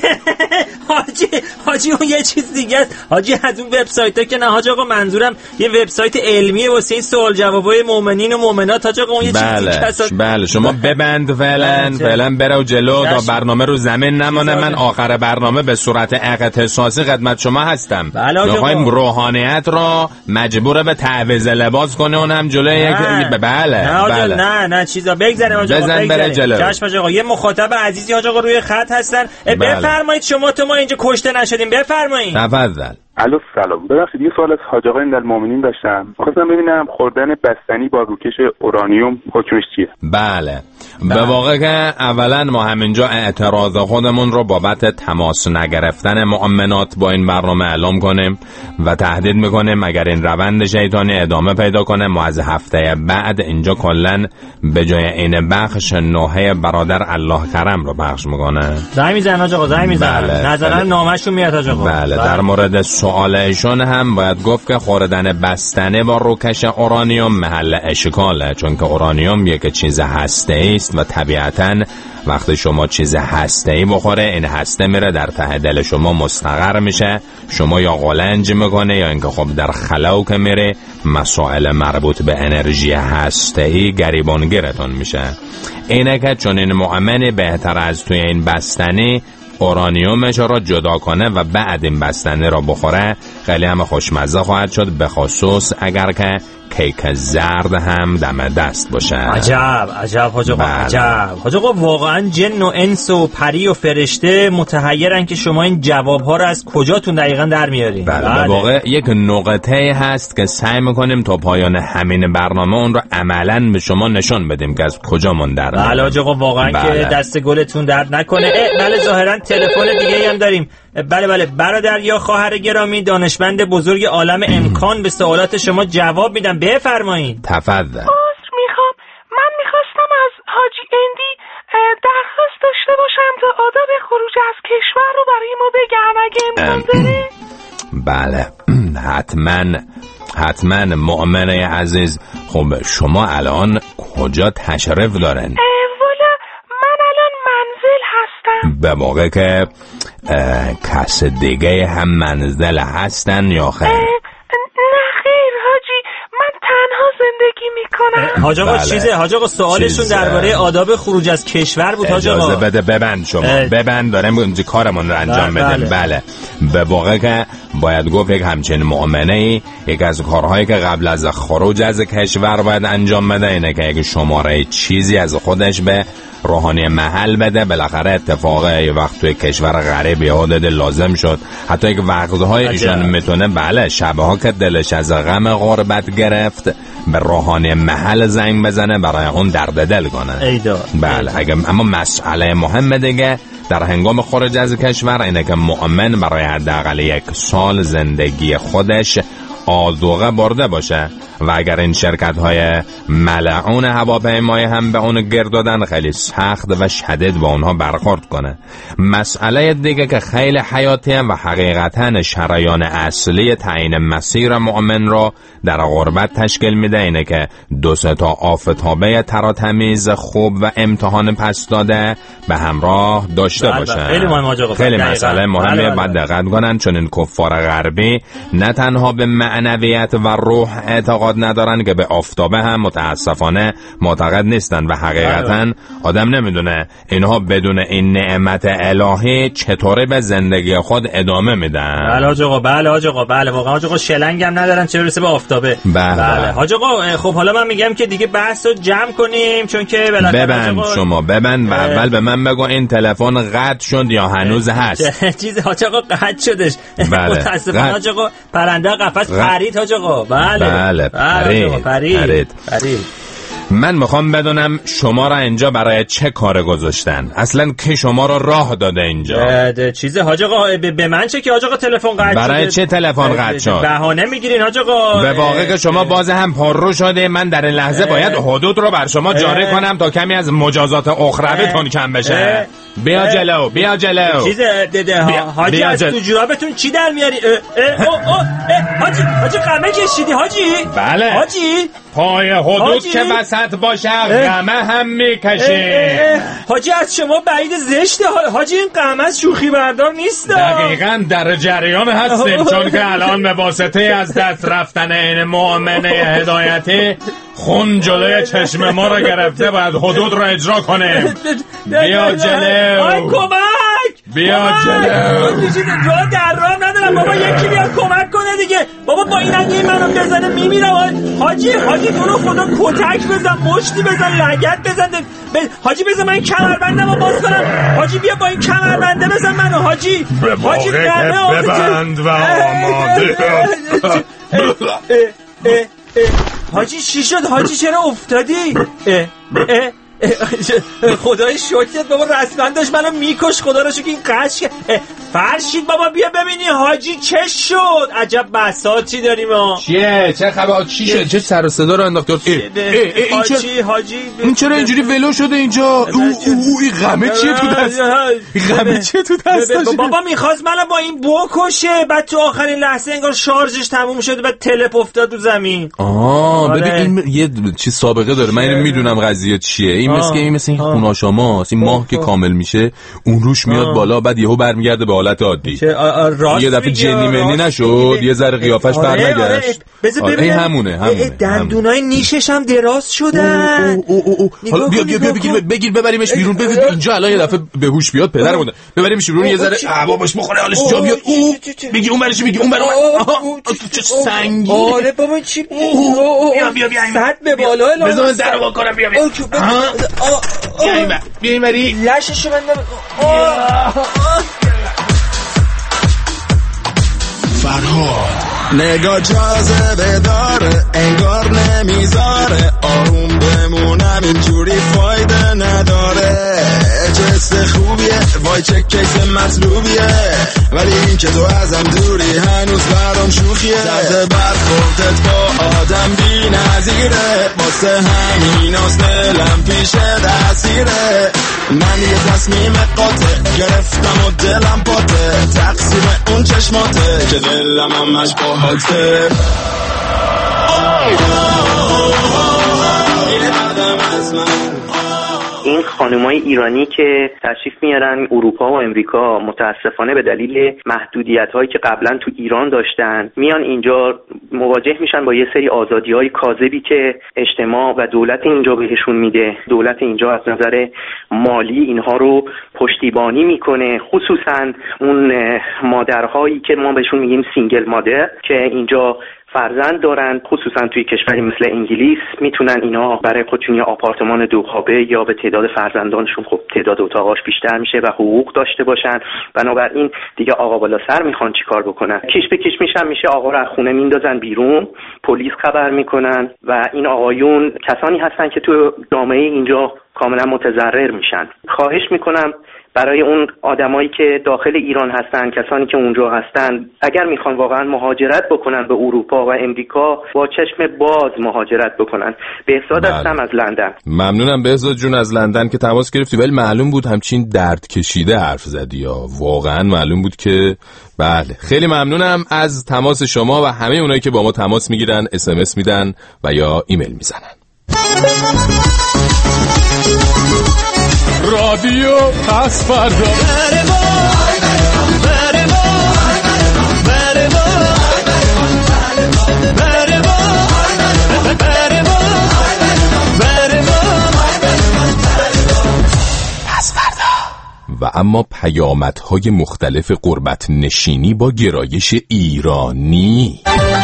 حاجی اون یه چیز دیگه است حاجی، از اون وبسایت‌ها که نه حاجی آقا، منظورم یه وبسایت علمیه واسه این سوال جوابای مؤمنین و مؤمنات حاجی آقا. اون یه چیز دیگه است. بله شما ببند فعلا برو جلو تا برنامه رو زمین نمونه. من آخر برنامه به صورت اختصاصی خدمت شما هستم. میخوایم روحانیت رو مجبور به تعویض لباس کنه، اونم جلوی یک بله نه چیزا بگذره حاجی آقا، بزن بره جلو. چشم حاجی آقا. یه مخاطب عزیزی حاجی آقا روی خط هستن. بفرمایید شما تو ما اینجا کشته نشدیم، بفرمایید. تفضل. الو سلام، ببخشید یه سوال از حاج آقای المؤمنین داشتم. خواستم ببینم خوردن بستنی با روکش اورانیوم حکمش چیه؟ بله. به واقع که اولا ما همینجا اعتراض خودمون رو بابت تماس نگرفتن مؤمنات با این برنامه اعلام کنیم و تهدید میکنیم اگر این روند شیطانی ادامه پیدا کنه ما از هفته بعد اینجا کلن به جای این بخش نوحه برادر الله کرم رو پخش میکنه. زنگ میزنه آقا، زنگ میزنه. بله. نظرا نامشون میاد آقا. بله. در مورد سوال ایشون هم باید گفت که خوردن بستنی با روکش اورانیوم محل اشکاله، چون که اورانیوم یک چیز هسته‌ای است و طبیعتاً وقتی شما چیز هسته‌ای بخوره این هسته میره در ته دل شما مستقر میشه، شما یا قلنج میکنه یا اینکه خب در خلاو که میره مسائل مربوط به انرژی هسته‌ای گریبانگیرتون میشه. اینه که چون این مؤمنی بهتر از توی این بستنی اورانیومش را جدا کنه و بعد این بستنی را بخوره خیلی هم خوشمزه خواهد شد، به خصوص اگر که کیک زرد هم دم دست باشه. عجب حاج آقا. عجب حاج آقا، واقعا جن و انس و پری و فرشته متحیرن که شما این جوابها رو از کجاتون دقیقاً در میارین. بله. واقع یک نقطه هست که سعی میکنیم تا پایان همین برنامه اون رو عملاً به شما نشون بدیم که از کجامون در میاد. بله حاج آقا، واقعا که دست گلتون درد نکنه. بله ظاهراً تلفن دیگه هم داریم. بله برادر یا خواهر گرامی، دانشمند بزرگ عالم امکان، به سوالات شما جواب میدم. بفرمایید. تفضل. من میخواستم از حاجی اندی درخواست داشته باشم تا آداب خروج از کشور رو برای ما بگم اگه امکان داره. بله حتما مؤمنه عزیز. خب شما الان کجا تشریف دارن؟ والا من الان منزل هستم. به موقع که کس دیگه هم منزل هستن یا خیر؟ نه خیر حاجی، من تنها زندگی میکنم. حاج آقا حاج آقا سوالشون درباره آداب خروج از کشور بود. حاج آقا اجازه بده ببند شما ببند، داریم اینجا کارمون رو انجام بدیم. بله به واقع که باید گفت یک همچین مؤمنه یک از کارهایی که قبل از خروج از کشور باید انجام بده اینه که یک شماره چیزی از خودش به روحانی محل بده. بالاخره اتفاقه یه وقت توی کشور غریب یاد لازم شد، حتی یک وقتهای ایشون میتونه بله شبها که دلش از غم غربت گرفت به روحانی محل زنگ بزنه برای اون درد دل کنه. بله اما مسئله مهم دیگه در هنگام خروج از کشور اینه که مؤمن برای حداقل 1 سال زندگی خودش آذوقه برده باشه و اگر این شرکت‌های ملعون هواپیمایی هم به اون گرد دادن خیلی سخت و شدید با اونها برخورد کنه. مسئله دیگه که خیلی حیاتیه و حقیقتاً شریان اصلی تعیین مسیر مؤمن رو در غربت تشکیل میده اینه که 2-3 تا آفتابه تراتمیز خوب و امتحان پس داده به همراه داشته باشه. خیلی مهمه، خیلی مسئله مهمیه، باید دقت کنن، چون این کفار غربی نه تنها به معنویت و روح اعتقاد ندارن که به آفتابه هم متاسفانه معتقد نیستن و حقیقتا آدم نمیدونه اینها بدون این نعمت الهی چطوری به زندگی خود ادامه میدن. بله حاج آقا، بله واقعا حاج آقا شلنگ هم ندارن چه برسه به آفتابه. بله حاج آقا خب حالا من میگم که دیگه بحث رو جمع کنیم چون که ببند شما ببند و اول به من بگو این تلفن قطع شد یا هنوز هست؟ چیزی حاج آقا قطع شدش. بله متاسفانه حاج آقا پرنده قفس پرید حاج آقا. بله پرید. من میخوام بدونم شما را اینجا برای چه کار گذاشتن؟ اصلا که شما را راه داده اینجا؟ چیزه حاج آقا به من چه که حاج آقا تلفن قطع برای چه تلفن قطع شد؟ بهانه میگیرین حاج آقا. به واقع که شما باز هم پررو شده. من در این لحظه باید حدود رو بر شما جاری کنم تا کمی از مجازات اخرویتون کم بشه. بیا جلو چیزه حاجی از تو جورابتون چی در میاری؟ حاجی قمه کشیدی حاجی؟ بله حاجی پای حدود که وسط باشه قمه هم میکشی. حاجی از شما بعید زشته حاجی، این قمه از شوخی بردار نیست. دقیقاً در جریان هستیم چون که الان به واسطه از دست رفتن این مؤمنه هدایتی خون جلوی چشم ما رو گرفته، باید حدود رو اجرا کنیم. بیا جلو. آی کمک. بیا جلو. جلو در راه ندارم بابا، یکی بیاد کمک کنه دیگه. بابا با این انگی منو بزنه میمیرم. حاجی تو رو خدا کتک بزن، مشتی بزن، لگد بزن. حاجی بزن من کمربندمو باز کنم. حاجی بیا با این کمربنده بزن منو حاجی. حاجی ببند و آماده. حاجی چی شد حاجی، چرا افتادی؟ خدای شکرت بابا، رسما داشت منو میکش. خدا رو شکر این قش فرشید بابا بیا ببینی حاجی چه شد. عجب بساطی داریم چیه؟ چه خبر؟ چی شد؟ چه سر و صدا رو انداخت؟ حاجی این چرا اینجوری ولو شده اینجا؟ این غمه چیه تو دست؟ غمه چیه تو دستش؟ بابا میخواست منو با این بکشه، بعد تو آخرین لحظه انگار شارژش تموم شده، بعد تلپ افتاد تو زمین. ببین این یه چیز سابقه داره، من اینو میدونم قضیه چیه. این مثل این خونه شماست، این ماه که کامل میشه اون روش میاد بالا، بعد یهو برمیگرده به حالت عادی. یه دفعه جنی منی نشد، یه ذره قیافش برنگشت. این همونه. دندونای نیشش هم دراز شدن. حالا بیا بگیر ببریمش بیرون. ببین اینجا الان یه دفعه به هوش بیاد پدرمون، ببریمش بیرون یه ذره باباش بخوره حالش جا بیاد. بگی اون برش، بگی اون برام چه سنگی. آره بابا چی؟ بیا صد به بالا بزن درو وا کنم. بیا این بری لششو بندم. فرهاد نگاه جاذبه داره، انگار نمیذاره آروم بمونم، اینجوری فایده نداره. چه خوبیه وای چه کیس مطلوبیه، ولی این که تو ازم دوری هنوز برام شوخیه. درد برخوردت با آدم بی نظیره، واسه همین از دلم پیش دستیره. من یه تصمیم قاطع گرفتم و دلم پاته، تقصیر اون چشماته که دلم همش باهاته. این خانمای ایرانی که تشریف میارن اروپا و امریکا متاسفانه به دلیل محدودیت‌هایی که قبلا تو ایران داشتن میان اینجا مواجه میشن با یه سری آزادی‌های کاذبی که اجتماع و دولت اینجا بهشون میده. دولت اینجا از نظر مالی اینها رو پشتیبانی میکنه، خصوصا اون مادرهایی که ما بهشون میگیم سینگل مادر که اینجا فرزند دارن، خصوصا توی کشوری مثل انگلیس میتونن اینا برای خودشون یه آپارتمان دو خوابه یا به تعداد فرزندانشون خب تعداد اتاقاش بیشتر میشه و حقوق داشته باشن. بنابراین دیگه آقا بالا سر میخوان چیکار بکنن، کش به کش میشه آقا رو از خونه میندازن بیرون، پلیس خبر میکنن و این آقایون کسانی هستن که تو جامعه اینجا کاملا متضرر میشن. خواهش میکنم برای اون آدمایی که داخل ایران هستن، کسانی که اونجا هستن، اگر میخوان واقعا مهاجرت بکنن به اروپا و امریکا با چشم باز مهاجرت بکنن. بهزاد هستم از لندن. ممنونم بهزاد جون از لندن که تماس گرفتی، ولی معلوم بود همچین درد کشیده حرف زدی یا واقعا معلوم بود که بله. خیلی ممنونم از تماس شما و همه اونایی که با ما تماس میگیرن، SMS میدن و یا ایمیل میزنن. رادیو پس فردا و اما پیامدهای مختلف غربت نشینی با گرایش ایرانی.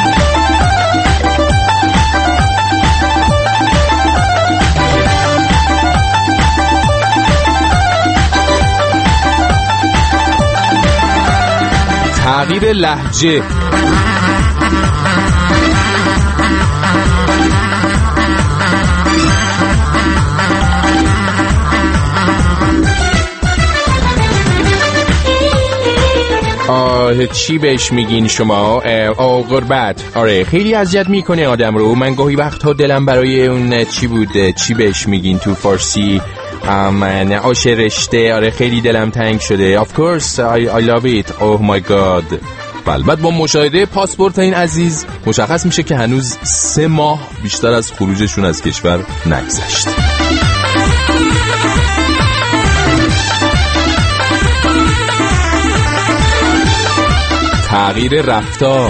تغییر لهجه، چی بهش میگین شما؟ غربت. آره خیلی اذیت میکنه آدم رو. من گاهی وقتها دلم برای اون چی بهش میگین تو فارسی، من آش رشته. آره خیلی دلم تنگ شده. Of course I love it. Oh my god. البته با مشاهده پاسپورت این عزیز مشخص میشه که هنوز 3 ماه بیشتر از خروجشون از کشور نگذشت. تغییر رفتار،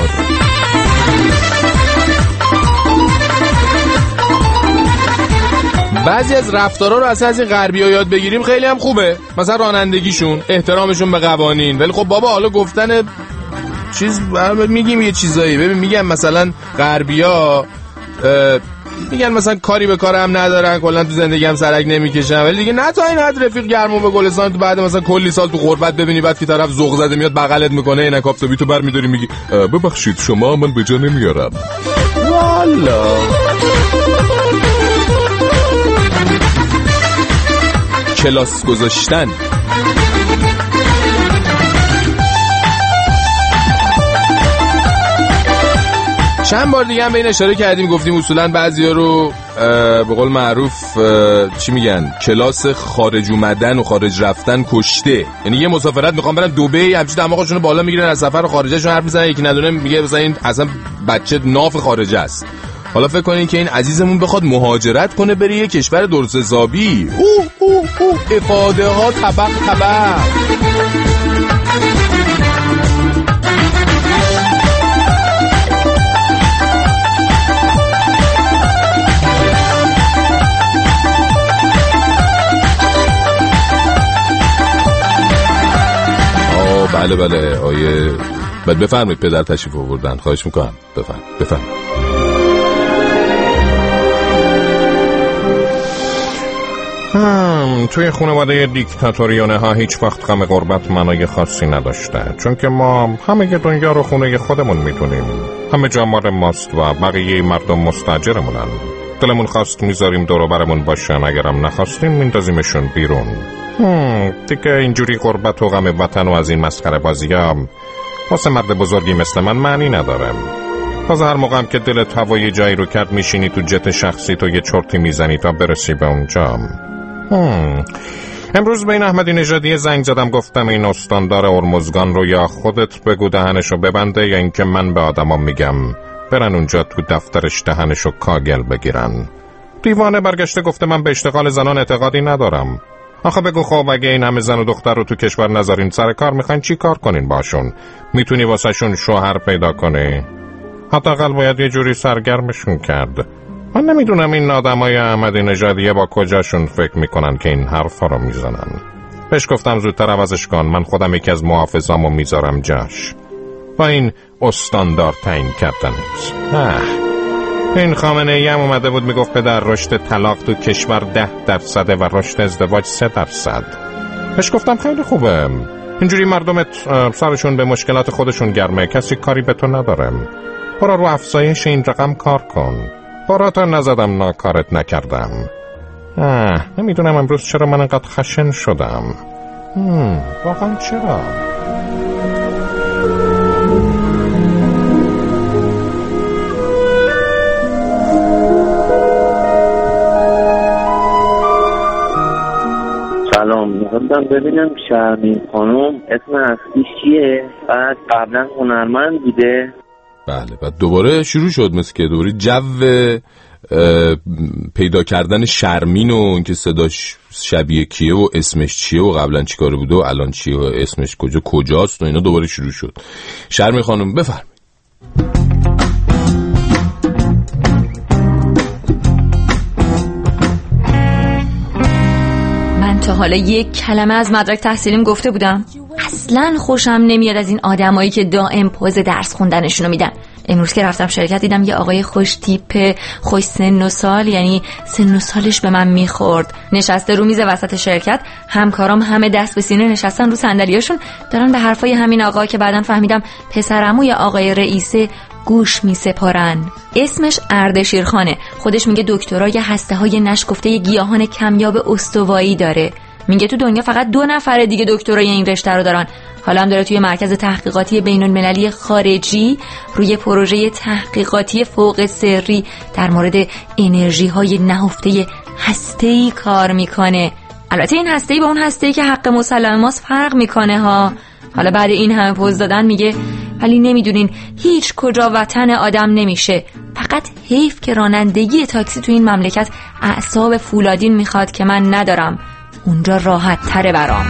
بعضی از رفتارها رو اصلا از این غربی‌ها یاد بگیریم خیلی هم خوبه، مثلا رانندگیشون، احترامشون به قوانین. ولی خب بابا حالا گفتن چیز میگیم یه چیزایی، ببین میگم مثلا غربی‌ها میگن مثلا کاری به کارم ندارن، کلا تو زندگی هم سرک نمیکشن، ولی دیگه نه تا این حد رفیق گرمو به گلستان تو بعد مثلا کلی سال تو غربت ببینی بعد که طرف ذوق زده میاد بغلت میکنه اینک آفتابی تو برمی‌داری میگی ببخشید شما من به جا نمیارم. والا کلاس گذاشتن، چند بار دیگه هم به این اشاره کردیم، گفتیم اصولا بعضیا رو به قول معروف چی میگن، کلاس خارج اومدن و خارج رفتن کشته. یعنی یه مسافرت میخوام برن دبی، همچین دماغشون بالا میگیرن از سفر خارجشون حرف میزنن، یکی ندونه میگه مثلا این اصلا بچه ناف خارجه است. حالا فکر کنین که این عزیزمون بخواد مهاجرت کنه بره یه کشور درست حسابی، افاده ها طبق. بله آیه بعد بفرمایید پدر تشریف آوردن، خواهش میکنم بفرمایید. توی خانواده دیکتاتوریونه ها هیچ وقت غم غربت معنای خاصی نداشته، چون که ما همه دنیا رو خونه خودمون میتونیم، همه جا مال ماست و بقیه مردم مستاجرمونن. دلمون خواست میذاریم دور و برمون باشن، اگرم نخواستیم میندازیمشون بیرون. دیگه اینجوری غربت و غم وطن و از این مسخره بازیام واسه مرد بزرگی مثل من معنی نداره. تازه هر موقع هم که دلت هوای جایی رو کرد میشینی تو جت شخصی تو یه چرتی میزنی تا برسی به اونجا. امروز به این احمدی نژادی زنگ زدم، گفتم این استاندار ارمزگان رو یا خودت بگو دهنشو ببنده یا اینکه من به آدمام میگم برن اونجا تو دفترش دهنشو کاگل بگیرن. دیوانه برگشته گفته من به اشتغال زنان اعتقادی ندارم. آخه بگو خب اگه این همه زن و دختر رو تو کشور نذارین سر کار میخواین چی کار کنین باشون؟ میتونی واسه شون شوهر پیدا کنی؟ حداقل باید یه جوری سرگرمشون کرد. من نمیدونم این آدمای احمدی نژادیه با کجاشون فکر میکنن که این حرفا رو میزنن. بهش گفتم زودتر عوضش کن، من خودم یکی از محافظامو میذارم جاش. با این استاندار تعیین کردنت. این خامنه‌ای هم اومده بود میگفت پدر رشد طلاق تو کشور 10% و رشد ازدواج 3%. بهش گفتم خیلی خوبه، اینجوری مردمت سرشون به مشکلات خودشون گرمه، کسی کاری به تو نداره. برو رو افزایش این رقم کار کن. برا تا نزدم ناکارت نکردم. نمیدونم امروز چرا من انقدر خشن شدم. واقعا چرا؟ سلام، میخواستم ببینم شرمین خانم اسم اصلیش چیه؟ بعد قبلا هنرمند بوده؟ بله، بعد دوباره شروع شد مثل که دوباره جو پیدا کردن شرمین و اینکه صداش شبیه کیه و اسمش چیه و قبلا چی کاره بوده و الان چیه و اسمش کجاست و اینا دوباره شروع شد. شرمین خانم بفرمایید. تا حالا یک کلمه از مدرک تحصیلیم گفته بودم؟ اصلا خوشم نمیاد از این آدمایی که دائم پوز درس خوندنشونو میدن. امروز که رفتم شرکت دیدم یه آقای خوش تیپ، خوش سن و سال، یعنی سن و سالش به من میخورد، نشسته رو میز وسط شرکت. همکارام همه دست به سینه نشستن رو صندلیاشون دارن به حرفای همین آقا که بعدن فهمیدم پسرعموی آقای رئیسه گوش میسپارن. اسمش اردشیرخانه، خودش میگه دکترای هسته‌های نشکفته گیاهان کمیاب استوایی داره. میگه تو دنیا فقط 2 نفر دیگه دکترای این رشته رو دارن. حالا هم داره توی مرکز تحقیقاتی بین‌المللی خارجی روی پروژه تحقیقاتی فوق سری در مورد انرژی‌های نهفته هسته‌ای کار میکنه. البته این هسته‌ای با اون هسته‌ای که حق مسلم ماست فرق میکنه ها. حالا بعد این همه پوز دادن میگه ولی نمیدونین هیچ کجا وطن آدم نمیشه. فقط حیف که رانندگی تاکسی تو این مملکت اعصاب فولادین میخواد که من ندارم. اونجا راحت تره برام.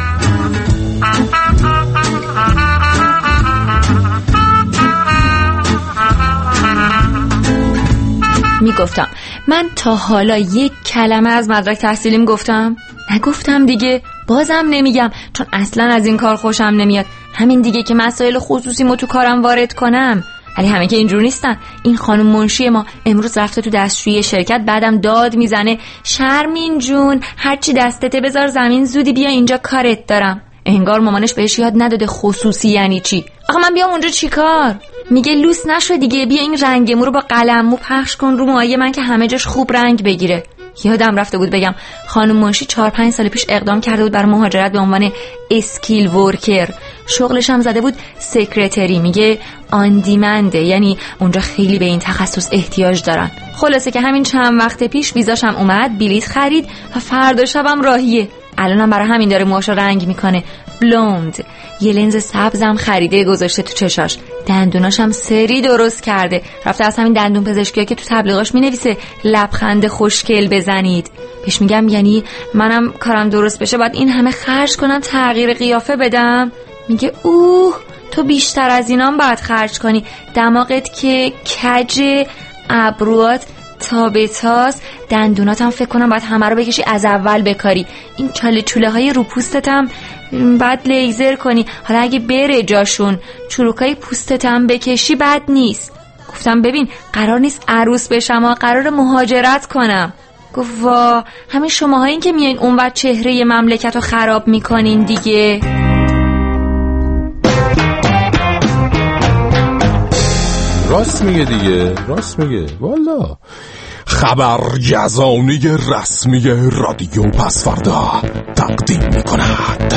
میگفتم من تا حالا یک کلمه از مدرک تحصیلیم گفتم؟ نگفتم دیگه. بازم نمیگم چون اصلا از این کار خوشم نمیاد. همین دیگه که مسائل خصوصیمو تو کارم وارد کنم. ولی همه که اینجور نیستن. این خانم منشی ما امروز رفته تو دستشویی شرکت، بعدم داد میزنه شرمین جون هرچی دستته بذار زمین، زودی بیا اینجا کارت دارم. انگار مامانش بهش یاد نداده خصوصی یعنی چی. آخه من بیام اونجا چی کار؟ میگه لوس نشو دیگه، بیا این رنگ مو رو با قلم مو پخش کن رو موهای من که همه جاش خوب رنگ بگیره. یادم رفته بود بگم خانم منشی 4-5 سال پیش اقدام کرده بود برای مهاجرت به عنوان اسکیل ورکر. شغلش هم زده بود سکرتری. میگه آن دیمنده، یعنی اونجا خیلی به این تخصص احتیاج دارن. خلاصه که همین چند وقت پیش ویزاشم اومد، بلیط خرید و فردا شبم راهیه. الانم برای همین داره موهاشو رنگ میکنه بلوند. یه لنز سبزم خریده گذاشته تو چشاش. دندوناشم سری درست کرده. رفته از همین دندون پزشکی‌ها که تو تبلیغاش مینویسه لبخند خوشگل بزنید. بهش میگم یعنی منم کارم درست بشه باید این همه خرج کنم تغییر قیافه بدم؟ میگه تو بیشتر از اینام باید خرج کنی. دماغت که کج، ابروات تابتاس، دندوناتم فکر کنم باید همه رو بکشی از اول بکاری. این چاله چوله های رو پوستتم بعد لیزر کنی. حالا اگه بره جاشون چروکای پوستتم بکشی بد نیست. گفتم ببین قرار نیست عروس بشم و قرار مهاجرت کنم. گفت وا همین شماهایین که میایین اونور چهره مملکت رو خراب میکنین دیگه. راست میگه دیگه، راست میگه والا. خبرگزانی رسمی رادیو پسفردا تقدیم می‌کند.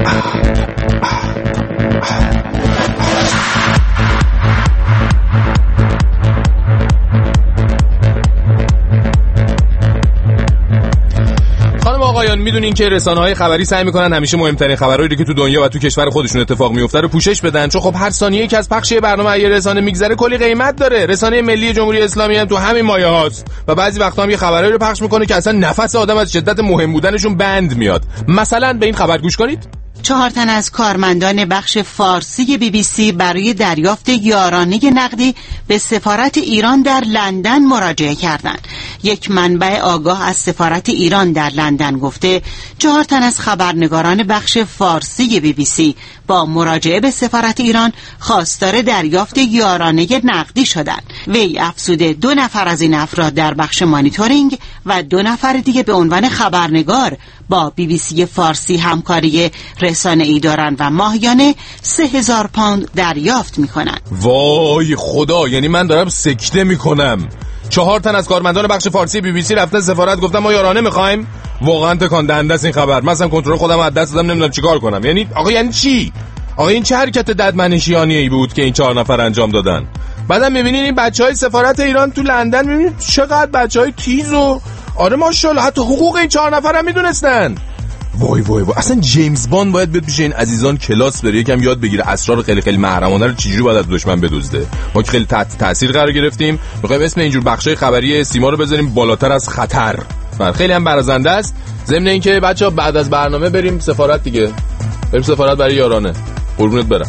آقایان، میدونین که رسانه‌های خبری سعی میکنن همیشه مهمترین خبرایی که تو دنیا و تو کشور خودشون اتفاق میفته رو پوشش بدن، چون خب هر ثانیه‌ای که از پخش برنامه یه رسانه میگذره کلی قیمت داره. رسانه ملی جمهوری اسلامی هم تو همین مایه هاست و بعضی وقتا هم یه خبرایی رو پخش میکنه که اصلا نفس آدم از شدت مهم بودنشون بند میاد. مثلا به این خبر گوش کنید. 4 تن از کارمندان بخش فارسی BBC برای دریافت یارانه نقدی به سفارت ایران در لندن مراجعه کردند. یک منبع آگاه از سفارت ایران در لندن گفته 4 تن از خبرنگاران بخش فارسی BBC با مراجعه به سفارت ایران خواستار دریافت یارانه نقدی شدند. وی افزوده 2 نفر از این افراد در بخش مانیتورینگ و 2 نفر دیگه به عنوان خبرنگار با BBC فارسی همکاری رسانه‌ای دارند و ماهیانه 3000 پوند دریافت می‌کنند. وای خدا، یعنی من دارم سکته می‌کنم. 4 تن از کارمندان بخش فارسی BBC رفتن سفارت گفتن ما یارانه می‌خوایم. واقعا تکان دهنده است این خبر. مثلا کنترل خودم از دست دادم، نمیدونم چیکار کنم. یعنی آقا یعنی چی؟ آقا این چه حرکت ددمنشیانه‌ای بود که این 4 نفر انجام دادن؟ بعدم می‌بینین این بچهای سفارت ایران تو لندن، می‌بینید چقدر بچهای تیز و آره ماشاءالله حتی حقوق این 4 نفر هم می‌دونستن. وای وای وای، اصلا جیمز باند باید بیاد پیش این عزیزان کلاس بره، یکم یاد بگیره اسرار خیلی خیلی محرمانه رو چجوری باید از دشمن بدزده. ما که خیلی تحت تاثیر قرار گرفتیم، می‌خوایم اسم اینجور بخشای خبری سیما رو بذاریم بالاتر از خطر. خیلی هم برازنده است. ضمن اینکه بچه‌ها بعد از برنامه بریم سفارت دیگه، بریم سفارت برای یارانه. قربونت برم.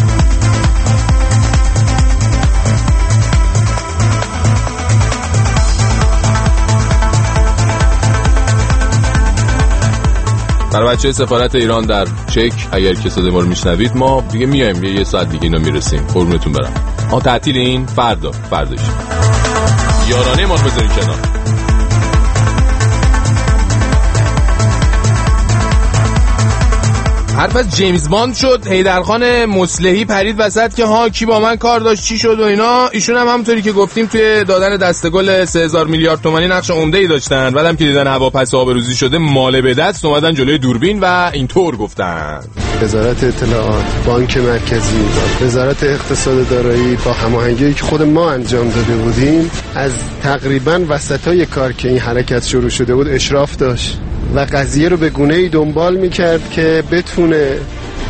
برای بچه سفارت ایران در چک اگر که صدای ما رو میشنوید، ما دیگه میایم یه ساعت دیگه اینا میرسیم. قربونتون برم. تعطیل این فرداش یارانه ما رو بذارین کنار. حرف از جیمز باند شد. حیدرخان مصلحی پرید وسط که ها کی با من کار داشت چی شد و اینا. ایشون هم همونطوری که گفتیم توی دادن دستگل 3000 میلیارد تومانی نقش عمده‌ای داشتن. بعدم که دیدن هواپس آبروزی شده ماله به دست اومدن جلوی دوربین و اینطور گفتن: وزارت اطلاعات، بانک مرکزی، وزارت اقتصاد دارایی با هماهنگی که خود ما انجام داده بودیم از تقریبا وسطای کار که این حرکت شروع شده بود اشراف داشت و قضیه رو به گونه‌ای دنبال می‌کرد که بتونه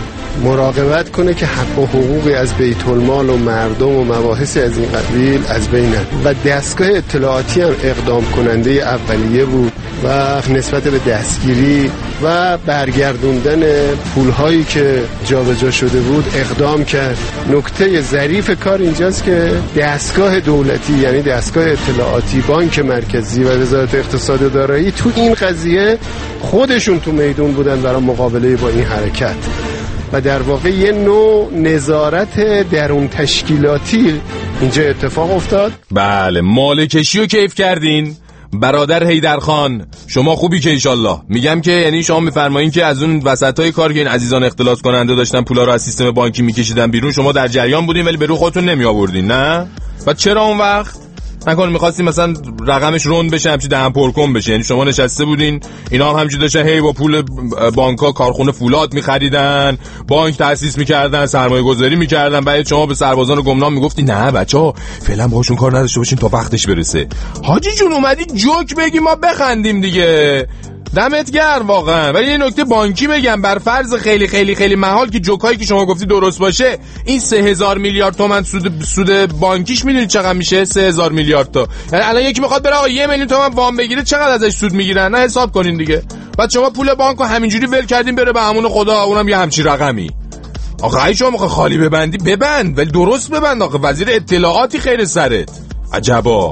مراقبت کنه که حق و حقوقی از بیت المال و مردم و مباحثی از این قبیل از بین نره. و دستگاه اطلاعاتی هم اقدام کننده اولیه بود و نسبت به دستگیری و برگردوندن پولهایی که جابجا شده بود اقدام کرد. نکته ظریف کار اینجاست که دستگاه دولتی یعنی دستگاه اطلاعاتی، بانک مرکزی و وزارت اقتصاد و دارایی تو این قضیه خودشون تو میدون بودن برای مقابله با این حرکت و در واقع یه نوع نظارت درون تشکیلاتی اینجا اتفاق افتاد. بله، مالکشی رو کیف کردین برادر حیدرخان، شما خوبی که انشالله. میگم که یعنی شما میفرمایین که از اون وسطای کار که این عزیزان اختلاس کننده داشتن پولا رو از سیستم بانکی میکشیدن بیرون، شما در جریان بودین ولی به رو خودتون نمی آوردین، نه؟ و چرا اون وقت نکنه می‌خواستیم مثلا رقمش روند بشه، همچین دهن پرکن بشه؟ یعنی شما نشسته بودین اینا هم همینجوری داشتن هی با پول بانک‌ها کارخونه فولاد می‌خریدن، بانک تأسیس می‌کردن، سرمایه‌گذاری می‌کردن، بعد شما به سربازان گمنام میگفتی نه بچه‌ها فعلا باهاشون کار نداشته باشین تا وقتش برسه. حاجی جون اومدی جوک بگی ما بخندیم دیگه. دمت گرم واقعا. ولی یه نکته بانکی بگم، بر فرض خیلی خیلی خیلی محال که جوکایی که شما گفتی درست باشه، این 3000 میلیارد تومان سود بانکیش میدونید چقدر میشه؟ 3000 میلیارد تا. یعنی الان یکی میخواد بره آقا 1 میلیون تومان وام بگیره، چقدر ازش سود میگیرن؟ نه حساب کنین دیگه. بعد شما پول بانکو همینجوری ول کردین بره به امون خدا، اونم یه همچین رقمی. آقا اگه شما میخوای خالی ببندی ببند، ولی درست ببند. آقا وزیر اطلاعاتی خیر سرت. عجبا.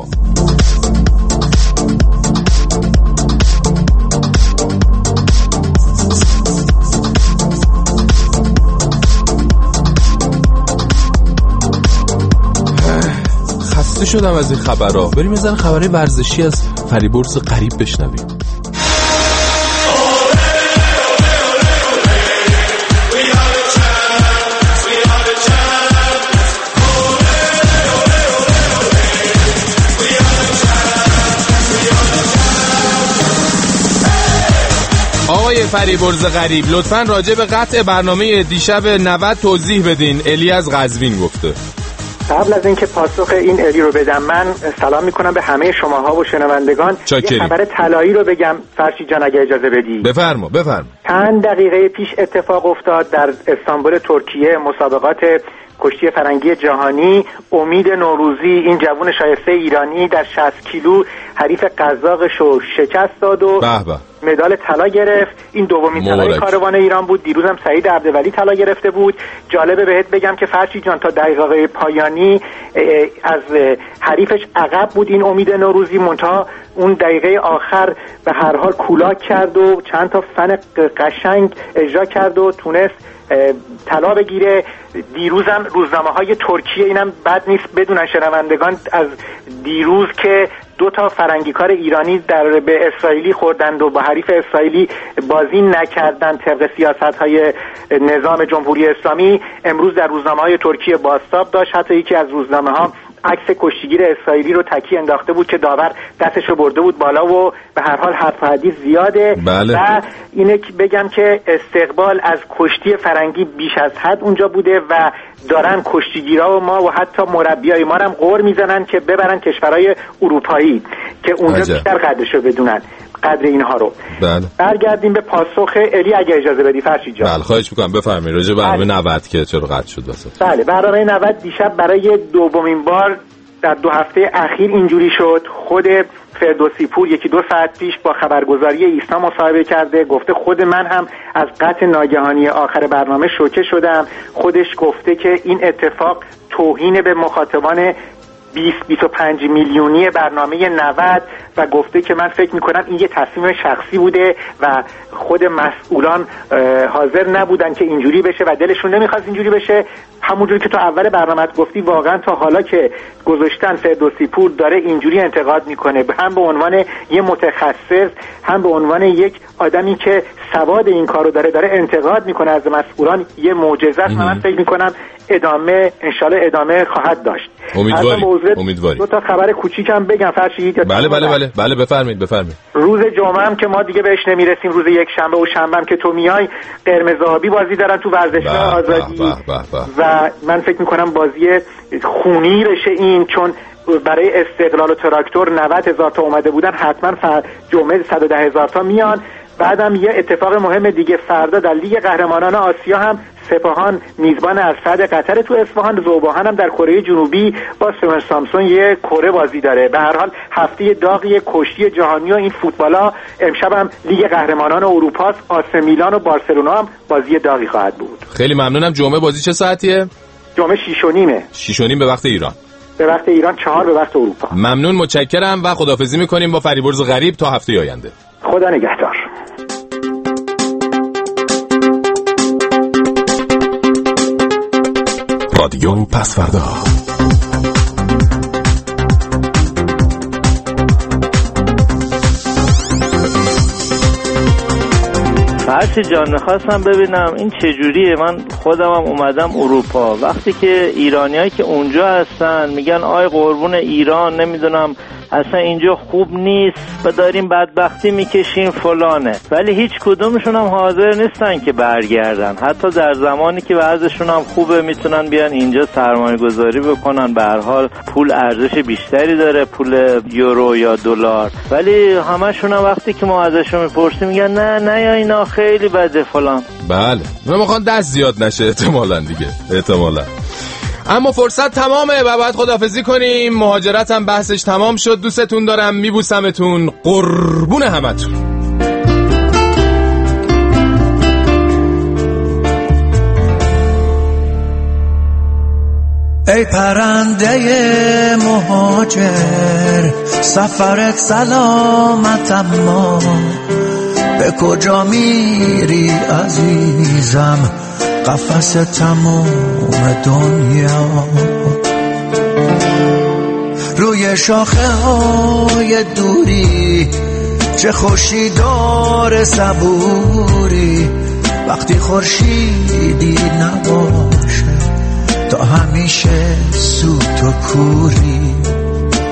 خسته شدم از این خبرها. بریم یه ذره خبرهای ورزشی از فریبرز غریب بشنویم. آقای فریبرز غریب لطفاً راجع به قطع برنامه دیشب 90 توضیح بدین. الی از قزوین گفته. قبل از اینکه پاسخ این الی رو بدم، من سلام میکنم به همه شماها و شنوندگان. یه خبر طلایی رو بگم فرشید جان اگه اجازه بدی. بفرما. چند دقیقه پیش اتفاق افتاد در استانبول ترکیه، مسابقات کشتی فرنگی جهانی. امید نوروزی این جوان شایسته ایرانی در 60 کیلو حریف قزاقش رو شکست داد و مدال طلا گرفت. این دومین طلای کاروان ایران بود. دیروزم سعید عبدولی طلا گرفته بود. جالبه بهت بگم که فرشید جان تا دقیقه پایانی از حریفش عقب بود این امید نوروزی، منتها اون دقیقه آخر به هر حال کولاک کرد و چند تا فن قشنگ اجرا کرد و تونست طلا بگیره. دیروزم روزنامه‌های ترکیه، اینم بد نیست بدونن شنوندگان، از دیروز که 2 تا فرنگیکار ایرانی به اسرائیلی خوردند و با حریف اسرائیلی بازی نکردند طبق سیاست‌های نظام جمهوری اسلامی، امروز در روزنامه‌های ترکیه بازتاب داشت. حتی یکی از روزنامه‌ها عکس کشتیگیر اسرائیلی رو تکی انداخته بود که داور دستش رو برده بود بالا و به هر حال حرف و حدیث زیاده. و اینه که بگم که استقبال از کشتی فرنگی بیش از حد اونجا بوده و دارن کشتیگیرا و ما و حتی مربیای ما هم غر میزنن که ببرن کشورهای اروپایی که اونجا بیشتر قدرش رو بدونن، قدر اینها رو. برگردیم به پاسخ الی اگه اجازه بدی فرشید جان. بله خواهش میکنم بفرمایید. راجع به برنامه 90 که چرا قطع شد واسه. بله برنامه 90 دیشب برای دومین بار در 2 هفته اخیر اینجوری شد. خود فردوسی پور 1-2 ساعت پیش با خبرگزاری ایسنا مصاحبه کرده، گفته خود من هم از قطع ناگهانی آخر برنامه شوکه شدم. خودش گفته که این اتفاق توهین به مخاطبان 20-25 میلیونی برنامه 90 و گفته که من فکر میکنم این یه تصمیم شخصی بوده و خود مسئولان حاضر نبودن که اینجوری بشه و دلشون نمیخواست اینجوری بشه. همونجوری که تو اول برنامه گفتی واقعا تا حالا که گذاشتن فردوسی پور داره اینجوری انتقاد میکنه، هم به عنوان یه متخصص هم به عنوان یک آدمی که سواد این کارو داره انتقاد میکنه از مسئولان، یه معجزه است. من فکر میکنم انشالله ادامه خواهد داشت. امیدواری. 2 تا خبر کوچیکم بگم فرشید. بله بفرمایید. روز جمعه هم که ما دیگه بهش نمیرسیم، روز یک شنبه و شنبه هم که تو میای، قرمز آبی بازی دارن تو ورزشگاه آزادی و من فکر میکنم بازی خونی بشه این، چون برای استقلال و تراکتور 90,000 تا اومده بودن، حتما جمعه 110,000 تا میان. بعدم یه اتفاق مهم دیگه، فردا در لیگ قهرمانان آسیا هم سپاهان میزبان ارصد قطر تو اصفهان، ذوباهن هم در کره جنوبی با سومر سامسون یه کره بازی داره. به هر حال هفته داغی کشتی جهانی و این فوتبالا. امشب هم لیگ قهرمانان اروپا، آس میلان و بارسلونا هم بازی داغی خواهد بود. خیلی ممنونم. جمعه بازی چه ساعتیه؟ جمعه 6:30. 6:30 به وقت ایران. به وقت ایران 4 به وقت اروپا. ممنون، متشکرم و خداحافظی میکنیم با فریبرز غریب تا هفته آینده. خدا نگهدار. رادیو پسوردا. فرشی جان میخواستم ببینم این چجوریه. من خودم هم اومدم اروپا، وقتی که ایرانیایی که اونجا هستن میگن آی قربون ایران نمیدونم اصلا اینجا خوب نیست و داریم بدبختی میکشیم فلانه، ولی هیچ کدومشون هم حاضر نیستن که برگردن. حتی در زمانی که وضعشون هم خوبه میتونن بیان اینجا سرمایه گذاری بکنن، به هر حال پول ارزش بیشتری داره، پول یورو یا دلار، ولی همشون هم وقتی که ما ازشون میپرسیم میگن نه یا اینا خیلی بده فلان. بله ما میخوان دست زیاد نشه احتمالاً دیگه، احتمالاً. اما فرصت تمامه و باید خداحافظی کنیم. مهاجرت هم بحثش تمام شد. دوستتون دارم، میبوسمتون، قربون همتون. ای پرنده مهاجر سفرت سلامت، اما به کجا میری عزیزم؟ قفس تمام دنیا روی شاخه های دوری، چه خوشی داره صبوری وقتی خورشیدی نباشه، تا همیشه سوت و کوری.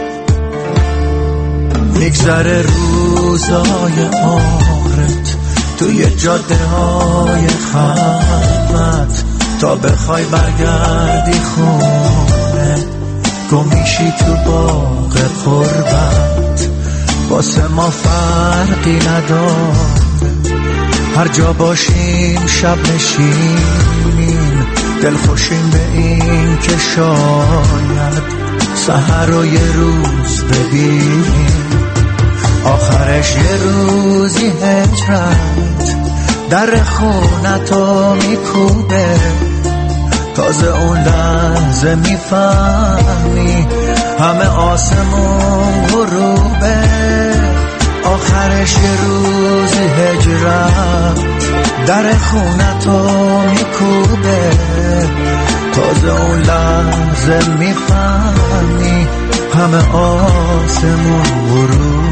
میگذره روزای آخرت توی جاده های خلوت تا بخوای برگردی خونه، گمیشی تو باغ قربت، واسه ما فرقی نداره. هر جا باشیم شب نشینیم، دل خوشیم به این که شاید سحر رو یه روز ببینیم، آخرش یه روزی هجرت در خونتو میکوبه. تازه اون لحظه میفهمی همه آسمون غروبه، آخرش یه روزی هجرت در خونتو میکوبه. تازه اون لحظه میفهمی همه آسمون غروبه.